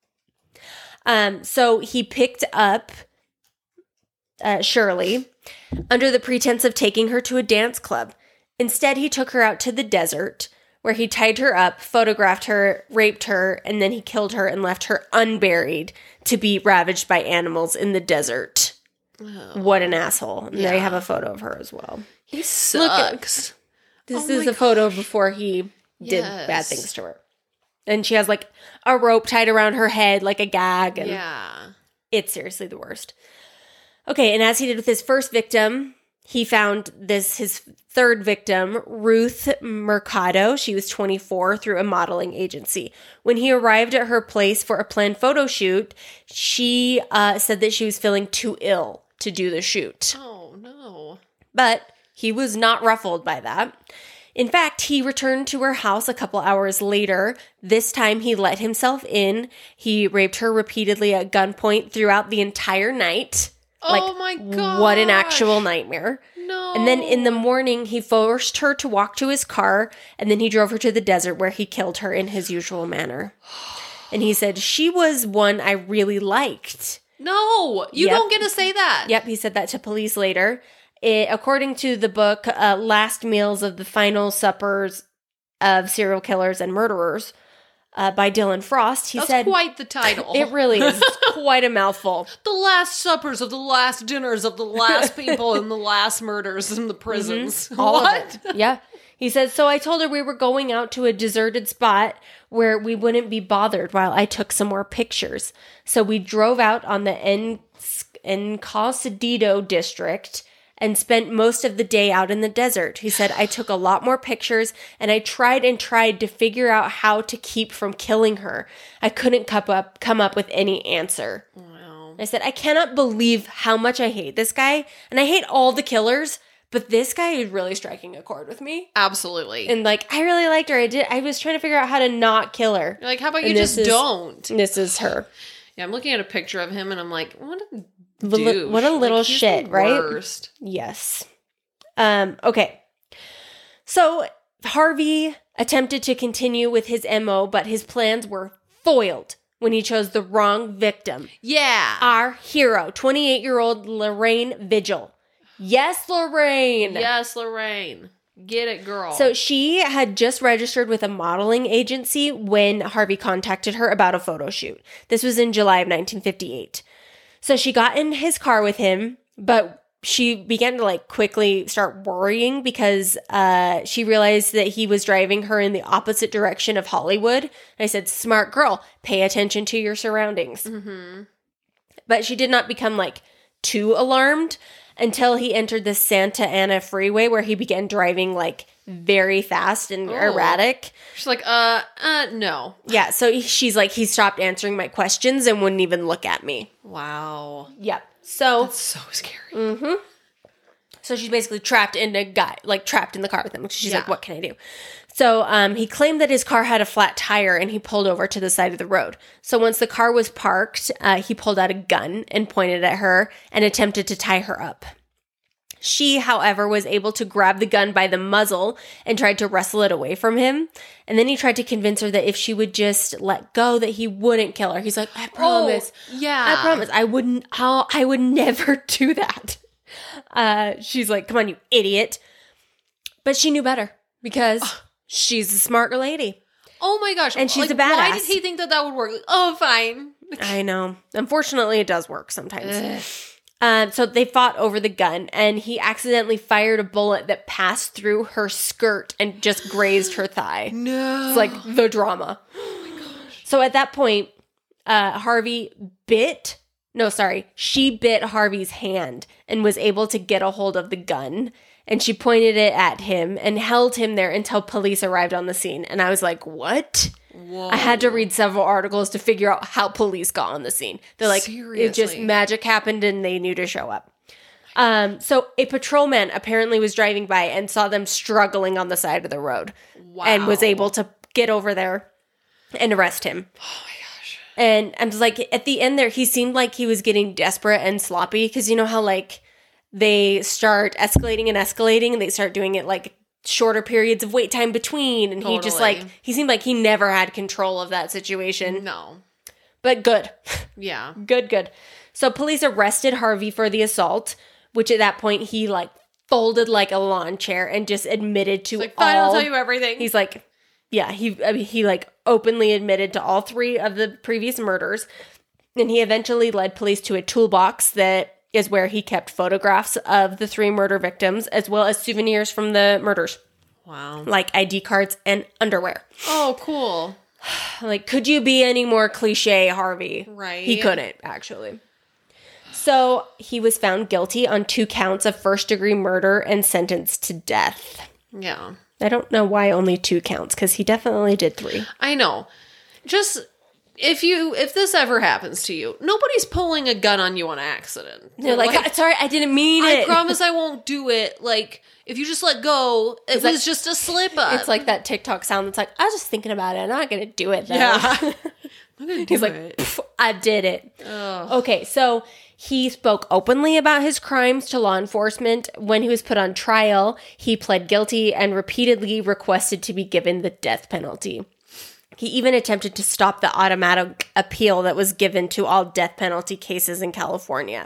Um, so he picked up uh, Shirley under the pretense of taking her to a dance club. Instead, he took her out to the desert where he tied her up, photographed her, raped her, and then he killed her and left her unburied to be ravaged by animals in the desert.
Oh.
What an asshole. And
Yeah.
they have a photo of her as well.
He
Look
sucks.
This
Oh
is
my
a photo before he did
Yes.
bad things to her. And she has like a rope tied around her head like a gag. And
Yeah.
it's seriously the worst. Okay, and as he did with his first victim, he found this, his third victim, Ruth Mercado. She was twenty-four, through a modeling agency. When he arrived at her place for a planned photo shoot, she uh, said that she was feeling too ill to do the shoot.
Oh, no.
But he was not ruffled by that. In fact, he returned to her house a couple hours later. This time he let himself in. He raped her repeatedly at gunpoint throughout the entire night.
Oh my god.
What an actual nightmare.
No.
And then in the morning, he forced her to walk to his car, and then he drove her to the desert where he killed her in his usual manner. And he said, she was one I really liked.
No, you
Yep.
don't get to say that.
Yep, he said that to police later. It, according to the book, uh, Last Meals of the Final Suppers of Serial Killers and Murderers uh, by Dylan Frost, he
That's
said,
quite the title.
it really is. It's quite a mouthful.
The last suppers of the last dinners of the last people and the last murders in the prisons.
All
What?
of it. Yeah. He says, so I told her we were going out to a deserted spot where we wouldn't be bothered while I took some more pictures. So we drove out on the En- Encosedido district and spent most of the day out in the desert. He said, I took a lot more pictures and I tried and tried to figure out how to keep from killing her. I couldn't come up, come up with any answer.
Wow.
I said, I cannot believe how much I hate this guy. And I hate all the killers, but this guy is really striking a chord with me.
Absolutely.
And like, I really liked her. I did. I was trying to figure out how to not kill her.
You're like, how about
And
you
this
just
is-
don't?
This is her.
Yeah, I'm looking at a picture of him and I'm like, what a
Li-
douche.
what a little
Like, he's
shit,
the
right?
worst.
Yes. Um, okay. So Harvey attempted to continue with his M O, but his plans were foiled when he chose the wrong victim.
Yeah.
Our hero, twenty-eight-year-old Lorraine Vigil. Yes, Lorraine.
Yes, Lorraine. Get it, girl.
So she had just registered with a modeling agency when Harvey contacted her about a photo shoot. This was in July of nineteen fifty-eight. So she got in his car with him, but she began to like quickly start worrying because uh, she realized that he was driving her in the opposite direction of Hollywood. And I said, smart girl, pay attention to your surroundings.
Mm-hmm.
But she did not become like too alarmed until he entered the Santa Ana freeway where he began driving like very fast and
Oh.
erratic.
She's like, uh, uh, no.
Yeah, so he- she's like, he stopped answering my questions and wouldn't even look at me.
Wow.
Yep. So,
That's so scary.
mm-hmm. So she's basically trapped in a guy, like trapped in the car with him. She's like,
Yeah.
what can I do? So um, he claimed that his car had a flat tire and he pulled over to the side of the road. So once the car was parked, uh, he pulled out a gun and pointed at her and attempted to tie her up. She, however, was able to grab the gun by the muzzle and tried to wrestle it away from him. And then he tried to convince her that if she would just let go, that he wouldn't kill her. He's like, I promise.
Oh, yeah.
I promise. I wouldn't, I'll, I would never do that. Uh, she's like, come on, you idiot. But she knew better because she's a smart lady.
Oh my gosh.
And she's
like,
a badass.
Why did he think that that would work? Like, oh, fine.
I know. Unfortunately, it does work sometimes.
Ugh.
Um, so they fought over the gun, and he accidentally fired a bullet that passed through her skirt and just grazed her thigh.
No.
It's like the drama.
Oh my gosh.
So at that point, uh, Harvey bit, no, sorry, she bit Harvey's hand and was able to get a hold of the gun. And she pointed it at him and held him there until police arrived on the scene. And I was like, what?
Whoa.
I had to read several articles to figure out how police got on the scene. They're like, it just
Seriously?
magic happened and they knew to show up. Um, so a patrolman apparently was driving by and saw them struggling on the side of the road
Wow.
and was able to get over there and arrest him.
Oh my gosh.
And I'm just like, at the end there, he seemed like he was getting desperate and sloppy because you know how like they start escalating and escalating and they start doing it like shorter periods of wait time between. And he just
Totally.
like, he seemed like he never had control of that situation.
No.
But good.
Yeah.
Good, good. So police arrested Harvey for the assault, which at that point he like folded like a lawn chair and just admitted to
It's like,
all.
fine, I'll tell you everything.
He's like, yeah, he I mean, he like openly admitted to all three of the previous murders. And he eventually led police to a toolbox that is where he kept photographs of the three murder victims as well as souvenirs from the murders,
Wow.
like I D cards and underwear.
Oh, cool.
Like, could you be any more cliche, Harvey?
Right.
He couldn't, actually. So he was found guilty on two counts of first-degree murder and sentenced to death.
Yeah.
I don't know why only two counts, because he definitely did three.
I know. Just, if you, if this ever happens to you, nobody's pulling a gun on you on accident.
They're like, sorry, I didn't mean
I
it.
promise I won't do it. Like, if you just let go, it was
like-
just a slip up.
It's like that TikTok sound that's like, I was just thinking about it. I'm not going to do it, though.
Yeah. I'm gonna do
He's like,
it.
"Pff, I did it.
Ugh.
Okay, so he spoke openly about his crimes to law enforcement. When he was put on trial, he pled guilty and repeatedly requested to be given the death penalty. He even attempted to stop the automatic appeal that was given to all death penalty cases in California.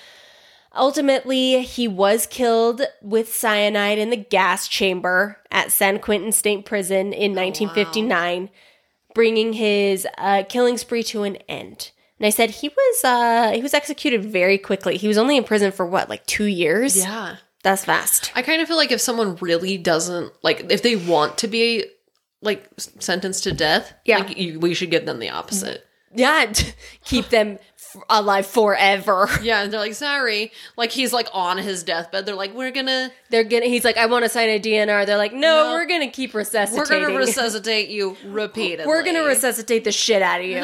Ultimately, he was killed with cyanide in the gas chamber at San Quentin State Prison in nineteen fifty-nine, bringing his uh, killing spree to an end. And I said he was uh, he was executed very quickly. He was only in prison for what, like two years?
Yeah.
That's fast.
I kind of feel like if someone really doesn't, like, if they want to be, like, sentenced to death,
Yeah.
like, you, we should give them the opposite.
Yeah, keep them f- alive forever.
Yeah, and they're like, sorry. Like, he's, like, on his deathbed. They're like, we're gonna...
They're gonna. He's like, I want to sign a D N R. They're like, no,
No.
we're gonna keep resuscitating.
We're gonna resuscitate you repeatedly.
We're gonna resuscitate the shit out of you.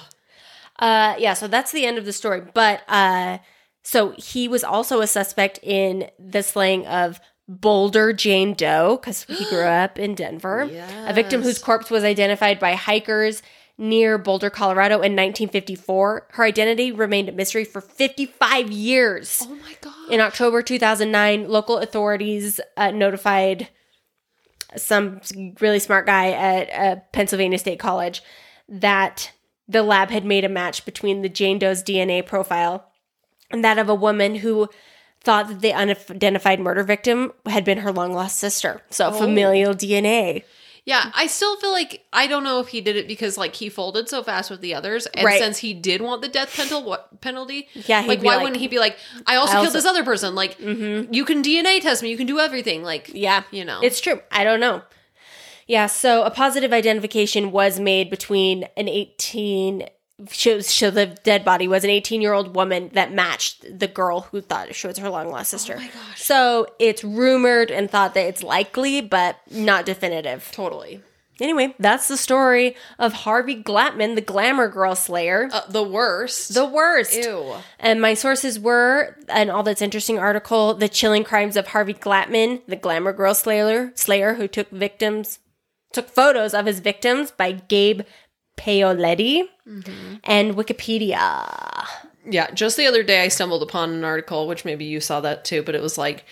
uh, yeah. So that's the end of the story. But uh, so he was also a suspect in the slaying of Boulder Jane Doe because he grew up in Denver. A victim whose
Yes.
corpse was identified by hikers near Boulder, Colorado in nineteen fifty-four. Her identity remained a mystery for fifty-five years.
Oh my god.
In October two thousand nine, local authorities uh, notified some really smart guy at uh, Pennsylvania State College that the lab had made a match between the Jane Doe's D N A profile and that of a woman who thought that the unidentified murder victim had been her long-lost sister. So
Oh.
familial D N A.
Yeah, I still feel like, I don't know if he did it because, like, he folded so fast with the others, and
Right.
since he did want the death penal- what, penalty,
Yeah, he'd
like,
be
why
like,
wouldn't he be like, I also
I
killed
also-
this other person, like, you can D N A test me, you can do everything, like,
Yeah.
you know.
It's true. I don't know. Yeah, so a positive identification was made between an eighteen shows show the dead body was an eighteen-year-old woman that matched the girl who thought she was her long-lost sister.
Oh my gosh.
So it's rumored and thought that it's likely, but not definitive.
Totally.
Anyway, that's the story of Harvey Glatman, the glamour girl slayer.
Uh, the worst.
The worst.
Ew.
And my sources were, and all that's interesting article, The Chilling Crimes of Harvey Glatman, the glamour girl slayer, slayer who took victims, took photos of his victims by Gabe Paoletti,
Mm-hmm.
and Wikipedia.
Yeah, just the other day I stumbled upon an article, which maybe you saw that too, but it was like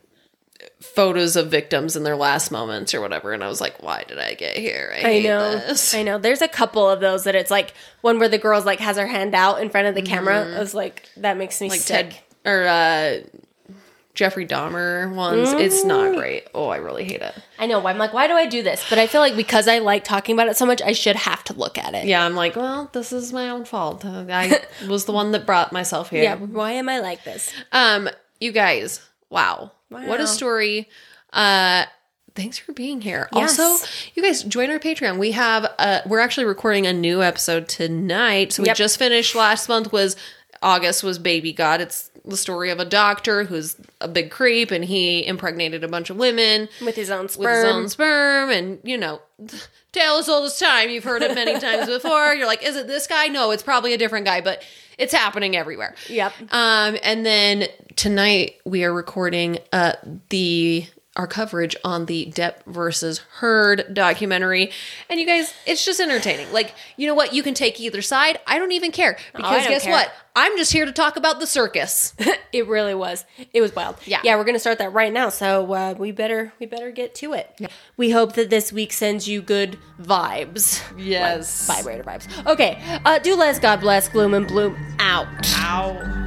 photos of victims in their last moments or whatever, and I was like, why did I get here? I,
I
hate
know.
this.
I know. There's a couple of those that it's like one where the girl's like has her hand out in front of the camera. I was like, that makes me
Mm-hmm. Like
sick.
Ted or uh Jeffrey Dahmer ones. It's not great. Oh, I really hate it.
I know. I'm like, why do I do this? But I feel like because I like talking about it so much, I should have to look at it.
Yeah, I'm like, well, this is my own fault. Uh, I was the one that brought myself here.
Yeah. Why am I like this?
Um, you guys, wow. What
Wow.
a story. Uh thanks for being here.
Yes.
Also, you guys join our Patreon. We have uh we're actually recording a new episode tonight. So we
Yep.
just finished last month was August was Baby God. It's the story of a doctor who's a big creep and he impregnated a bunch of women
With his own sperm.
with his own sperm, and you know, tale as old as time. You've heard it many times before. You're like, is it this guy? No, it's probably a different guy, but it's happening everywhere.
Yep.
Um, and then tonight we are recording uh the our coverage on the Depp versus Heard documentary. And you guys, it's just entertaining. Like, you know what? You can take either side. I don't even care. Because
don't
guess
care.
what? I'm just here to talk about the circus.
It really was. It was wild.
Yeah.
Yeah, we're going to start that right now. So uh, we better we better get to it. We hope that this week sends you good vibes.
Yes.
Vibrator vibes. Okay. Uh, do less. God bless. Gloom and bloom out.
Ow.